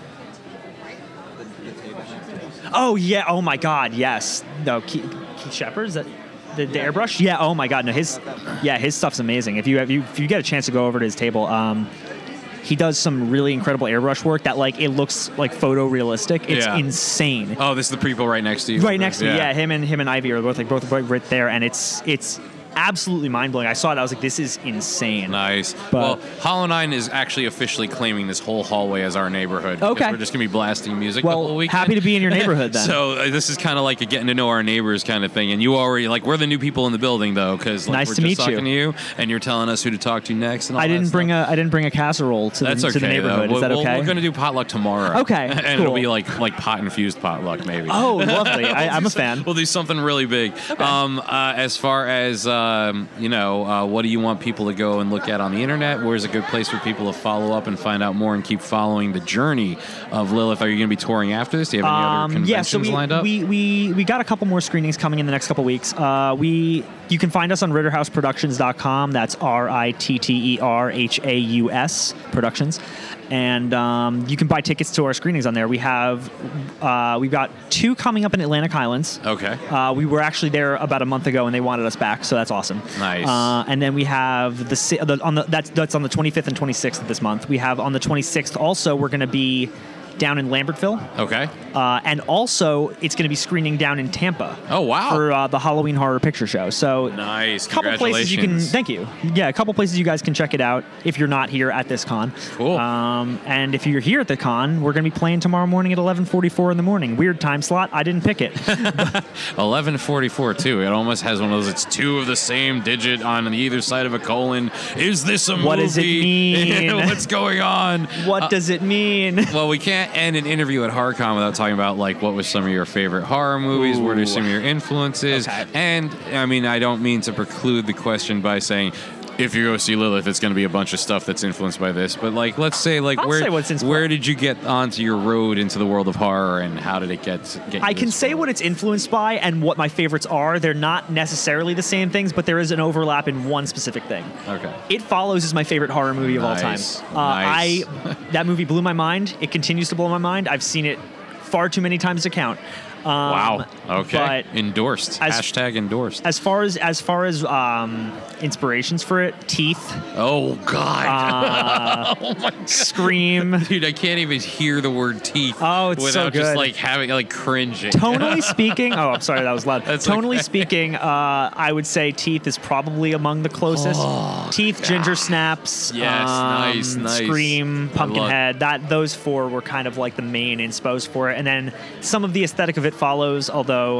Oh yeah! Oh my God! Yes. No, Keith, Keith Shepard is that the, the airbrush? Yeah. Oh my God! No, his yeah his stuff's amazing. If you have you if you get a chance to go over to his table, um, he does some really incredible airbrush work that like it looks like photorealistic. It's Yeah. insane. Oh, this is the people right next to you. Right next to me, yeah. Him and him and Ivy are both like both right, right there, and it's it's absolutely mind blowing. I saw it, I was like, this is insane. Nice. But- well, Hollow Nine is actually officially claiming this whole hallway as our neighborhood. because Okay. We're just going to be blasting music the Well, whole weekend. happy to be in your neighborhood then. so uh, this is kind of like a getting to know our neighbors kind of thing. And you already, like, we're the new people in the building, though, because like, Nice we're to just meet talking you. to you, and you're telling us who to talk to next. And all I that didn't bring stuff. a I didn't bring a casserole to the, That's to okay, the neighborhood. though. Is that We'll- okay? We're going to do potluck tomorrow. Okay, and cool. it'll be like like pot infused potluck, maybe. Oh, lovely. I, We'll I'm do a some- fan. We'll do something really big. Um, uh, as far as um, you know, uh, what do you want people to go and look at on the internet? Where's a good place for people to follow up and find out more and keep following the journey of Lilith? Are you going to be touring after this? Do you have any other Um, conventions yeah, so we, lined up? we we we got a couple more screenings coming in the next couple weeks. Uh, we you can find us on ritter house productions dot com. That's R I T T E R H A U S Productions, and um, you can buy tickets to our screenings on there. We have uh, we've got two coming up in Atlantic Highlands. Okay. Uh, we were actually there about a month ago, and they wanted us back, so that's awesome. Nice. Uh, and then we have the, si- the on the that's that's on the twenty-fifth and twenty-sixth of this month. We have on the twenty-sixth also. We're going to be down in Lambertville. Okay. Uh, and also, it's going to be screening down in Tampa. Oh, wow. For uh, the Halloween Horror Picture Show. So, Nice. a couple places you can. Congratulations. Thank you. Yeah, a couple places you guys can check it out if you're not here at this con. Cool. Um, and if you're here at the con, we're going to be playing tomorrow morning at eleven forty-four in the morning. Weird time slot. I didn't pick it. eleven forty-four too. It almost has one of those. It's two of the same digit on either side of a colon. Is this a movie? What does it mean? What's going on? what Uh, does it mean? Well, we can't end an interview at HorrorCon without talking about like what was some of your favorite horror movies, what are some of your influences, Okay. and I mean I don't mean to preclude the question by saying if you go see Lilith, it's going to be a bunch of stuff that's influenced by this. But like, let's say like I'll where say what's inspired. where did you get onto your road into the world of horror, and how did it get? get you I can this say far? what it's influenced by and what my favorites are. They're not necessarily the same things, but there is an overlap in one specific thing. Okay. It Follows is my favorite horror movie of Nice. all time. Nice. Uh, I that movie blew my mind. It continues to blow my mind. I've seen it far too many times to count. Um, Wow. Okay. But Endorsed. as- Hashtag endorsed. as far as as far as um, inspirations for it, Teeth, Oh God. uh, Scream. Dude, I can't even hear the word teeth Oh, it's so without just good. like having like cringing. Tonally speaking, oh, I'm sorry, that was loud. That's Tonally okay. speaking, uh, I would say Teeth is probably among the closest. Teeth, Ginger Snaps, Oh, Yes, um, nice, nice. Scream, I Pumpkinhead. That those four were kind of like the main inspos for it, and then some of the aesthetic of It Follows. Although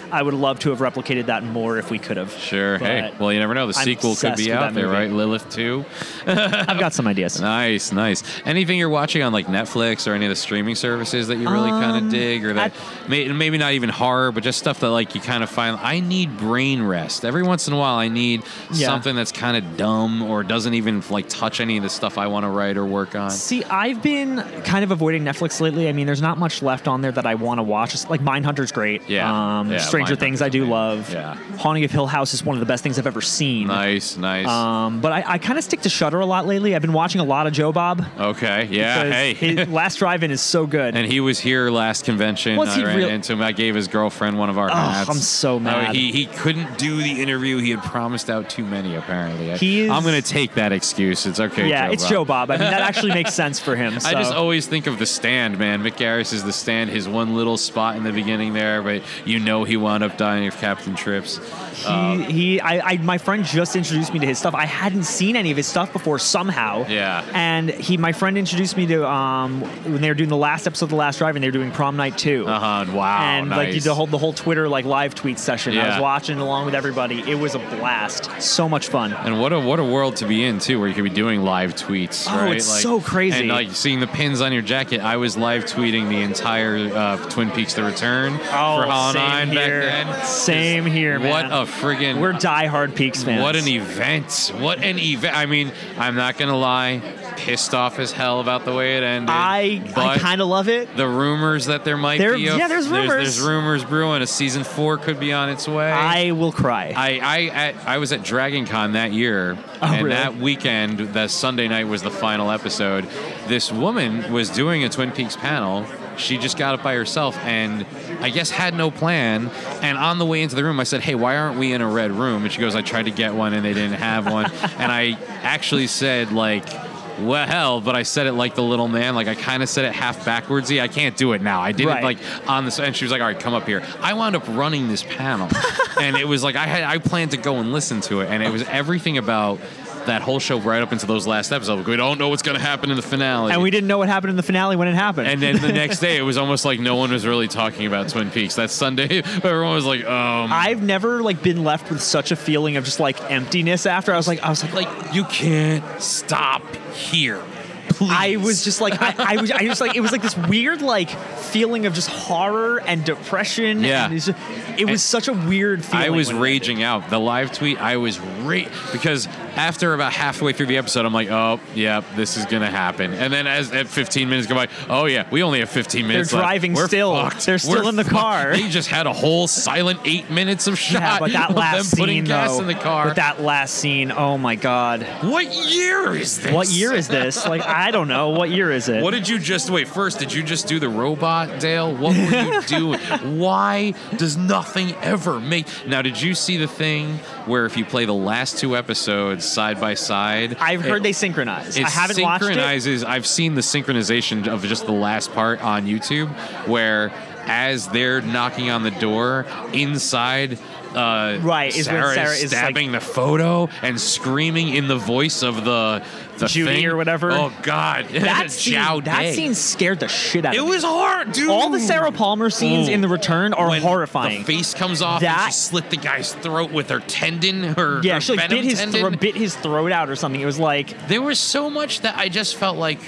I would love to have replicated that more if we could have. Sure. But hey, well, you never know. The I'm sequel could obsessed be with out that there, movie. right? Lilith two. I've got some ideas. Nice, nice. Anything you're watching on like Netflix or any of the streaming services that you really kind Um, of dig, or that I- may, maybe not even horror, but just stuff that like you kind of find. I need brain rest every once in a while. I need Yeah. something that's kind of dumb or doesn't even like touch any of the stuff I want to write or work on. See, I've been kind of avoiding Netflix lately. I mean, there's not much left on there that I want to watch. It's like Mindhunter's great. Yeah, Um, yeah, Stranger Things I do Mindhunter's love. Yeah. Haunting of Hill House is one of the best things I've ever seen. Nice, nice. Um, but I, I kind of stick to Shudder a lot lately. I've been watching a lot of Joe Bob. okay, yeah, because hey. his Last Drive-In is so good. And he was here last convention. Was he I ran real- into him. I gave his girlfriend one of our Oh, hats. I'm so Uh, mad. he he couldn't do the interview. He had promised out too many. Apparently, I- He is- I'm going to take that excuse. It's okay. yeah, Joe it's Bob. Joe Bob. I mean, that actually makes sense for him. I so. just always think of The Stand, man. Mick Garris is The Stand. His one little spot in the beginning there, but you know he wound up dying of Captain Trips. He, he I, I, my friend just introduced me to his stuff. I hadn't seen any of his stuff before somehow. Yeah. And he, my friend introduced me to um when they were doing the last episode of The Last Drive, and they were doing Prom Night two. Uh huh. Wow. And like nice. the whole the whole Twitter like live tweet session. I Yeah. was watching along with everybody. It was a blast. So much fun. And what a what a world to be in too, where you could be doing live tweets. Oh, right? it's so crazy. And like seeing the pins on your jacket. I was live tweeting the entire uh, Twin Peaks: The Return Oh, for Hollow same Nine here. back then. Same here, man. What a friggin' We're diehard Peaks fans. What an event! What an event! I mean, I'm not gonna lie, pissed off as hell about the way it ended. I I but kind of love it. the rumors that there might There- be. A, yeah, there's rumors. There's, rumors brewing. A season four could be on its way. I will cry. I I, at, I was at Dragon Con that year, Oh, and really? that weekend, that Sunday night was the final episode. This woman was doing a Twin Peaks panel. She just got up by herself and I guess had no plan. And on the way into the room, I said, hey, why aren't we in a red room? And she goes, I tried to get one and they didn't have one. And I actually said, like, well, but I said it like the little man. Like, I kind of said it half backwardsy. I can't do it now. I did Right. it like on the, and she was like, all right, come up here. I wound up running this panel. And it was like, I had, I planned to go and listen to it. And it was everything about that whole show right up into those last episodes. We don't know what's going to happen in the finale. and we didn't know what happened in the finale when it happened. And then the next day, it was almost like no one was really talking about Twin Peaks. That Sunday, everyone was like, um. I've never like been left with such a feeling of just like emptiness after. I was like, I was like, like, you can't stop here. Please. I was just like, I, I was, I just like, it was like this weird like feeling of just horror and depression. Yeah. And it's just, it was And such a weird feeling. I was when it raging out. The live tweet, I was ra- because after about halfway through the episode, I'm like, oh, yeah, this is gonna happen. And then as at fifteen minutes go by, oh yeah, we only have fifteen minutes. They're left. driving We're still. fucked. They're still We're in the fucked. car. They just had a whole silent eight minutes of shot. Yeah, but that of last them putting scene, gas though, in the car. But that last scene, oh my god, What year is this? what year is this? Like, I don't know. What year is it? What did you just wait? First, did you just do the robot, Dale? What were you doing? Why does nothing ever make? Now, did you see the thing where if you play the last two episodes side by side, I've heard it, they synchronize. it I haven't watched it. synchronizes. I've seen the synchronization of just the last part on YouTube, where as they're knocking on the door inside. Uh, Right, is when Sarah, Sarah is is, like- stabbing the photo and screaming in the voice of the the Judy thing. or whatever. Oh God, That scene, Zhao that Day. scene scared the shit out It of me. was hard, dude. All the Sarah Palmer scenes Ooh. in The Return are When horrifying. The face comes off That- and she slit the guy's throat with her tendon. Her yeah, her she like venom bit his tendon. thro- bit his throat out or something. It was like There was so much that I just felt like.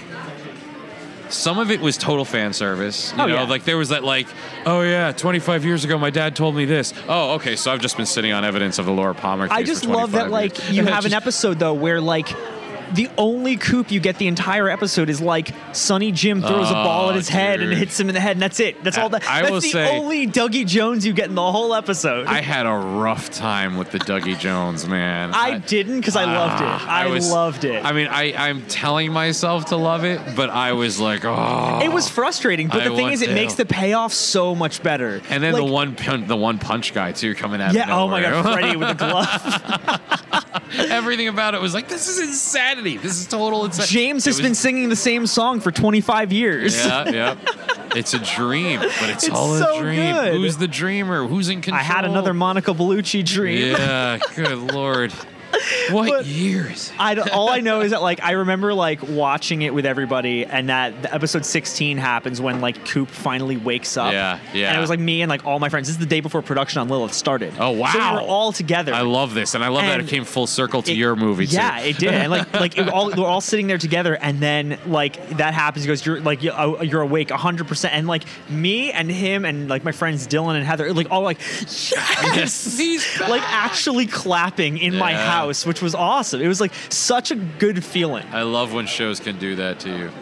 Some of it was total fan service. You Oh, know, yeah. like there was that like, oh yeah, twenty-five years ago my dad told me this. Oh, okay, so I've just been sitting on evidence of the Laura Palmer case I just for love that twenty-five like years. you have an Just- episode though where like the only coup you get the entire episode is like Sonny Jim throws a ball at his Oh, head and dude. hits him in the head and that's it. That's all that. I That's will the say- only Dougie Jones you get in the whole episode. I had a rough time with the Dougie Jones, man. I didn't because I loved Ah, it. I, was- loved it. I mean, I, I'm telling myself to love it, but I was like, oh. it was frustrating, but I the thing want is, it to. makes the payoff so much better. And then Like, the one pun- the one punch guy too coming out. yeah. of Oh my nowhere. God, Freddy with the glove. Everything about it was like, this is insanity. This is total insanity. James has been singing the same song for twenty-five years. Yeah, yeah. It's a dream, but it's, It's all so a dream. good. Who's the dreamer? Who's in control? I had another Monica Bellucci dream. Yeah, good lord. What But- years? I don't- all I know is that like I remember like watching it with everybody, and that the episode sixteen happens when like Coop finally wakes up. Yeah, yeah. And it was like me and like all my friends. This is the day before production on Lilith started. Oh, wow. So we were all together. I love this, and I love that it And came full circle to It- your movie too. Yeah, it did. And like, like it all, we're all sitting there together, and then like that happens. He goes, "You're like you- uh, you're awake, hundred percent." And like me and him and like my friends Dylan and Heather, like all like, yes, He's back. like actually clapping in my Yeah. house, which was awesome. It was like such a good feeling. I love when shows can do that to you.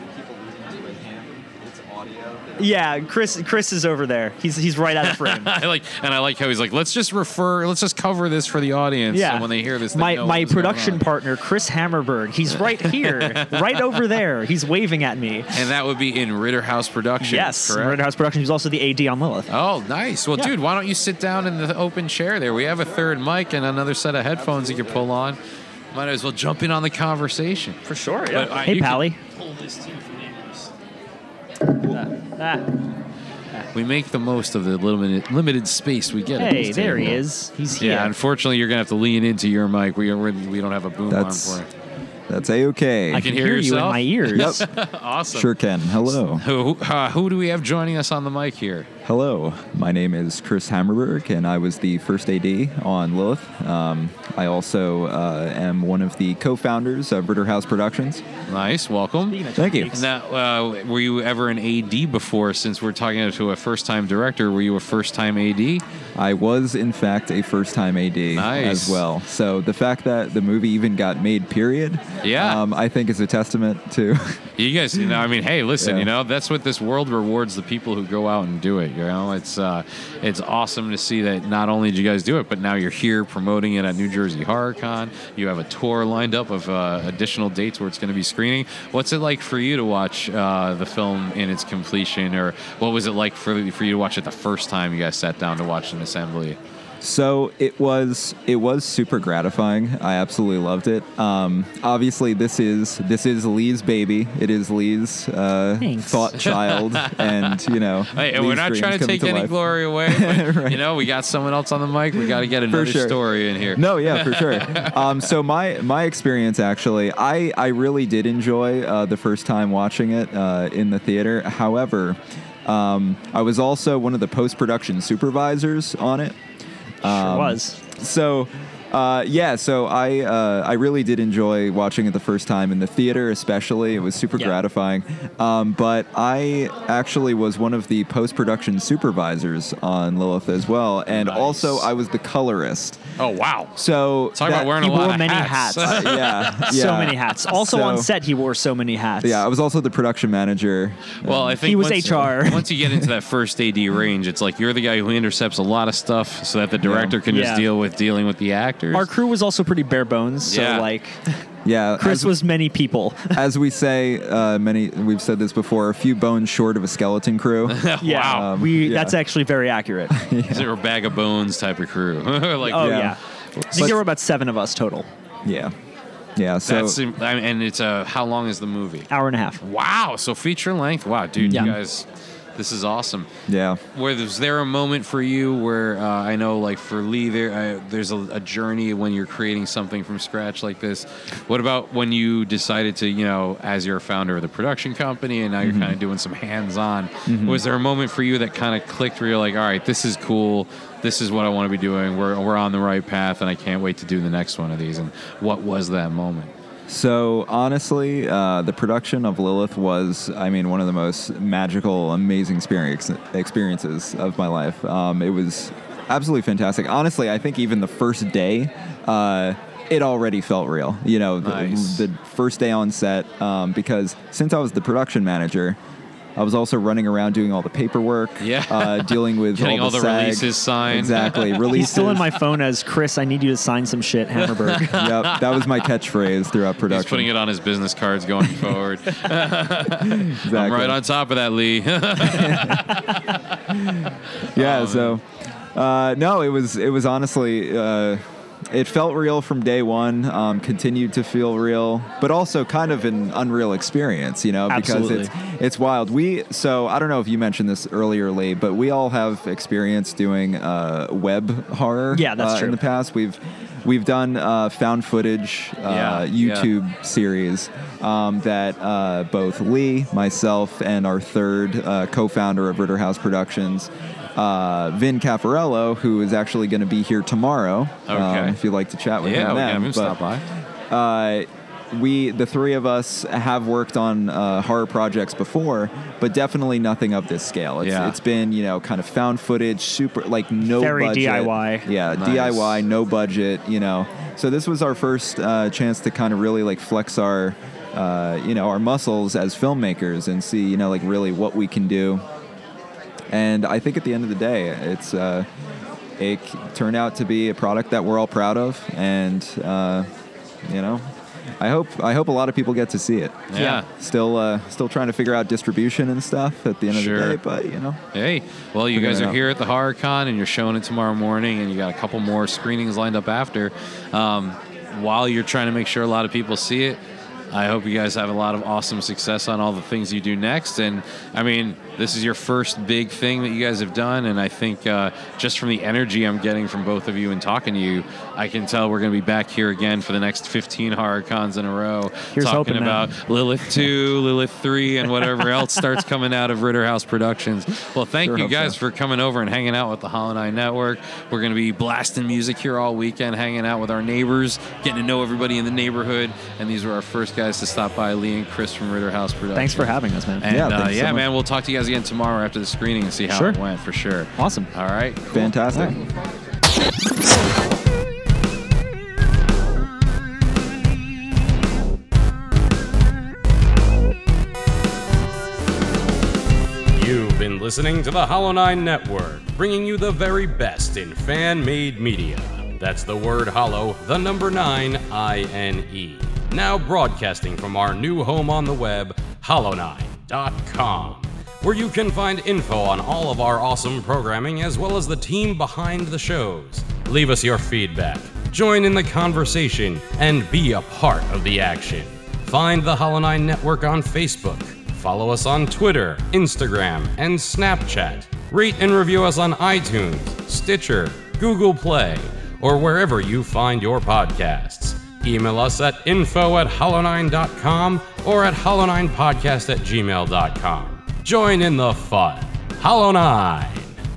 Yeah, Chris, Chris is over there. He's he's right out of frame. I like, and I like how he's like, let's just refer, let's just cover this for the audience. Yeah, So when they hear this, they my know my what's going production on. partner Chris Hammerberg. He's right here, right over there. He's waving at me. And that would be in Ritter House Productions. Yes, correct? Red House Productions. He's also the A D on Lilith. Oh, nice. Well, Yeah. dude, why don't you sit down in the open chair there? We have a third mic and another set of headphones you can pull on. Might as well jump in on the conversation. For sure. But, uh, hey, you can Pally. pull this too for neighbors. Ah. We make the most of the limited limited space we get. at Hey, this there he table. is. He's here. Yeah, unfortunately, you're gonna have to lean into your mic. We we don't have a boom That's- arm for it. That's A-okay. I can hear hear, you in yourself? my ears. Yep, Awesome. sure can. Hello. Who uh, who do we have joining us on the mic here? Hello. My name is Chris Hammerberg, and I was the first A D on Lilith. Um, I also uh, am one of the co-founders of Ritter House Productions. Nice, welcome. Speaking of Thank you. techniques, Now, uh, were you ever an A D before? Since we're talking to a first-time director, were you a first-time A D? I was, in fact, a first-time A D Nice. as well. So the fact that the movie even got made, period, Yeah. um, I think is a testament to... You guys, you know, I mean, hey, listen, Yeah. you know, that's what this world rewards the people who go out and do it. You know, it's uh, it's awesome to see that not only did you guys do it, but now you're here promoting it at New Jersey HorrorCon. You have a tour lined up of uh, additional dates where it's going to be screening. What's it like for you to watch uh, the film in its completion, or what was it like for for you to watch it the first time you guys sat down to watch an assembly? So it was it was super gratifying. I absolutely loved it. Um, obviously, this is this is Lee's baby. It is Lee's uh, Thanks. thought child, and you know. Hey, and we're Lee's not dreams trying to coming take any life. glory away. But, Right. You know, we got someone else on the mic. We got to get another sure. story in here. No, yeah, for sure. Um, so my my experience actually, I I really did enjoy uh, the first time watching it uh, in the theater. However, um, I was also one of the post production supervisors on it. sure Um, was. So, uh, yeah, so I uh, I really did enjoy watching it the first time in the theater, especially. It was super Yeah. gratifying. Um, but I actually was one of the post production supervisors on Lilith as well, and Nice. also I was the colorist. Oh wow! So Talk about that- wearing He a lot wore of many hats. hats. yeah, So yeah. many hats. Also So- on set, he wore so many hats. Yeah, I was also the production manager. Well, I think He was once, H R. Once you get into that first A D range, it's like you're the guy who intercepts a lot of stuff, so that the director can just Yeah. deal with dealing with the actors. Our crew was also pretty bare bones. So Yeah. like, Yeah, Chris as, was many people. as we say, uh, many we've said this before, a few bones short of a skeleton crew. Yeah, Wow. Um, we. yeah. That's actually very accurate. Is it a bag of bones type of crew? like, Oh Yeah. yeah. I think But- there were about seven of us total. yeah, yeah. So that's I mean, and it's uh, how long is the movie? Hour and a half. Wow, so feature length. Wow, dude, Yeah. you guys, this is awesome. yeah. Where was there a moment for you where uh, I know, like for Lee, there uh, there's a, a journey when you're creating something from scratch like this. What about when you decided to, you know, as you're a founder of the production company and now you're kind of doing some hands-on? Was there a moment for you that kind of clicked where you're like, all right, this is cool. This is what I want to be doing. We're we're on the right path, and I can't wait to do the next one of these. And what was that moment? So honestly, uh, the production of Lilith was, I mean, one of the most magical, amazing experience, experiences of my life. Um, it was absolutely fantastic. Honestly, I think even the first day, uh, it already felt real. You know, the, Nice. the first day on set, um, because since I was the production manager, I was also running around doing all the paperwork, Yeah. uh, dealing with Getting all all the, the SAG. releases signed. Exactly, releases. He's still in my phone as Chris. I need you to sign some shit, Hammerberg. Yep, that was my catchproduction throughout production. He's putting it on his business cards going forward. Exactly. I'm right on top of that, Lee. Yeah, Um, so uh, no, it was it was honestly uh, it felt real from day one. Um, continued to feel real, but also kind of an unreal experience, you know, because Absolutely. it's it's wild. We so I don't know if you mentioned this earlier, Lee, but we all have experience doing uh, web horror. Yeah, that's uh, true. In the past, we've we've done uh, found footage uh, Yeah, YouTube yeah. series um, that uh, both Lee, myself, and our third uh, co-founder of Ritter House Productions, uh, Vin Caffarello, who is actually going to be here tomorrow. Okay. Um, if you'd like to chat with Yeah, him we then. have him But, stop by. Uh, we, the three of us, have worked on uh, horror projects before, but definitely nothing of this scale. It's, Yeah. it's been, you know, kind of found footage, super, like no Very budget. D I Y. Yeah, Nice. D I Y, no budget, you know. So this was our first uh, chance to kind of really like flex our, uh, you know, our muscles as filmmakers and see, you know, like really what we can do. And I think at the end of the day, it's uh, it turned out to be a product that we're all proud of, and uh, you know, I hope I hope a lot of people get to see it. Yeah. Still, uh, still trying to figure out distribution and stuff at the end Sure. of the day, but you know, Hey, well, you Figuring guys it are out. here at the HorrorCon, and you're showing it tomorrow morning, and you got a couple more screenings lined up after. Um, while you're trying to make sure a lot of people see it, I hope you guys have a lot of awesome success on all the things you do next. And I mean, this is your first big thing that you guys have done, and I think uh, just from the energy I'm getting from both of you and talking to you, I can tell we're going to be back here again for the next fifteen HorrorCons in a row, Here's talking hoping, man. about Lilith two, Lilith three, and whatever else starts coming out of Ritter House Productions. Well, thank Sure you hope guys so. for coming over and hanging out with the Hollow Nine Network. We're going to be blasting music here all weekend, hanging out with our neighbors, getting to know everybody in the neighborhood. And these were our first guys to stop by, Lee and Chris from Ritter House Productions. Thanks for having us, man. And Yeah, uh, thanks so yeah, much. man, we'll talk to you guys again tomorrow after the screening and see how Sure. it went for sure. Awesome. All right. Cool. fantastic. You've been listening to the Hollow Nine Network, bringing you the very best in fan-made media. That's the word hollow, the number nine, I N E. Now broadcasting from our new home on the web, hollow nine dot com, where you can find info on all of our awesome programming as well as the team behind the shows. Leave us your feedback, join in the conversation, and be a part of the action. Find the Hollow Nine Network on Facebook. Follow us on Twitter, Instagram, and Snapchat. Rate and review us on iTunes, Stitcher, Google Play, or wherever you find your podcasts. Email us at info at hollow nine dot com or at hollow nine podcast at gmail dot com. Join in the fun. Hollow Nine.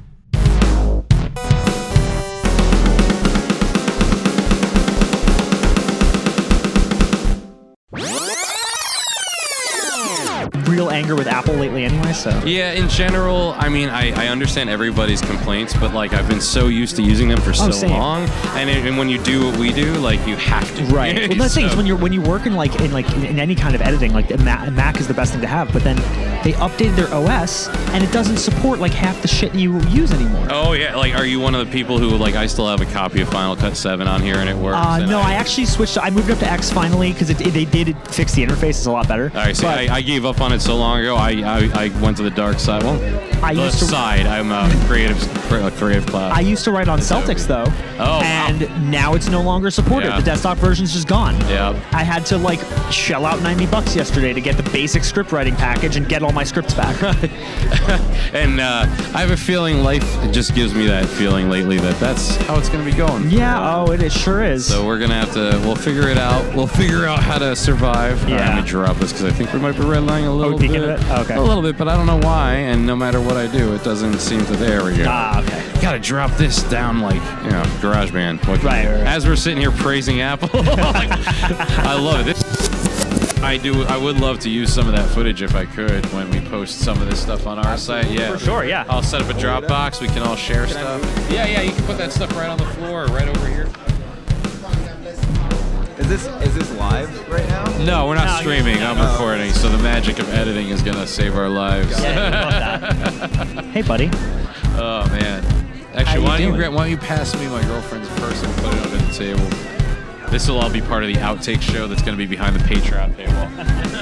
Real anger with Apple lately anyway, so. Yeah, in general, I mean, I, I understand everybody's complaints, but like I've been so used to using them for so Oh, same. long, and, it, and when you do what we do, like you have to. Right. Well, the thing is, So- when you're when you work in like in like in, in any kind of editing, like Mac, Mac is the best thing to have. But then they updated their O S, and it doesn't support like half the shit you use anymore. Oh yeah, like are you one of the people who like I still have a copy of Final Cut seven on here and it works? Uh, and no, I actually switched. I moved up to X finally because it, it, they did fix the interface. It's a lot better. All right, so But I, I gave up on it so long ago. I I, I went to the dark side. Well, I the used to- side. I'm a creative a creative cloud. I used to write on Celtics though, Oh, wow. and now it's no longer supported. Yeah. The desktop version's just gone. Yep. I had to like shell out ninety bucks yesterday to get the basic script writing package and get all my scripts back. And uh, I have a feeling life just gives me that feeling lately that that's how it's going to be going. yeah. Oh, it, it sure is. So we're gonna have to. We'll figure it out. We'll figure out how to survive. All right, Yeah. I'm gonna drop this because I think we might be redlining a little peeking bit. at it? Okay. A little bit, but I don't know why. And no matter what I do, it doesn't seem to. There we go. ah, okay. Gotta drop this down like you know, GarageBand. What- Right, right, right. As we're sitting here praising Apple, I love it. This, I do. I would love to use some of that footage if I could when we post some of this stuff on our site. Yeah, For sure, yeah. I'll set up a Dropbox. We can all share stuff. Yeah, yeah. You can put that stuff right on the floor, right over here. Is this is this live right now? No, we're not No, streaming. I'm recording, so the magic of editing is gonna save our lives. Yeah, love that. Hey, buddy. Oh man. Actually, How you why don't you doing? gra- why don't you pass me my girlfriend's purse and put it under the table? This will all be part of the outtake show that's gonna be behind the Patreon paywall.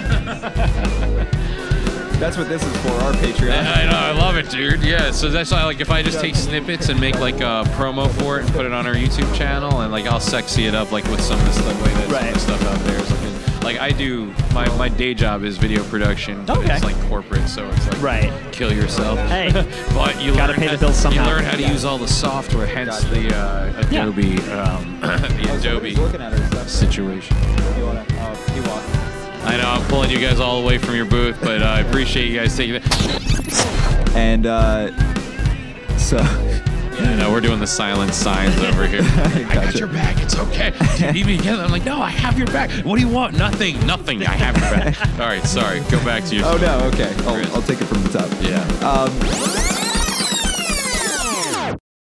That's what this is for, our Patreon. I know, I love it, dude. Yeah, so that's why, like, if I just take snippets and make like a promo for it and put it on our YouTube channel, and like I'll sexy it up like with some of the stuff, way that some of Right. the stuff out there. So I can like I do my, my day job is video production, but Okay. it's like corporate, so it's like Right. kill yourself. Hey. But you Gotta learn pay how, the bills somehow. You learn how to use all the software, hence the uh, Yeah. Adobe um, the Adobe situation. I know I'm pulling you guys all away from your booth, but uh, I appreciate you guys taking it. And uh, so. You know, we're doing the silent signs over here. I got Gotcha. your back. It's okay. Do you need me again? I'm like, no, I have your back. What do you want? Nothing. Nothing. I have your back. All right, sorry. Go back to your. Oh no. Okay. I'll, I'll take it from the top. Yeah. Um,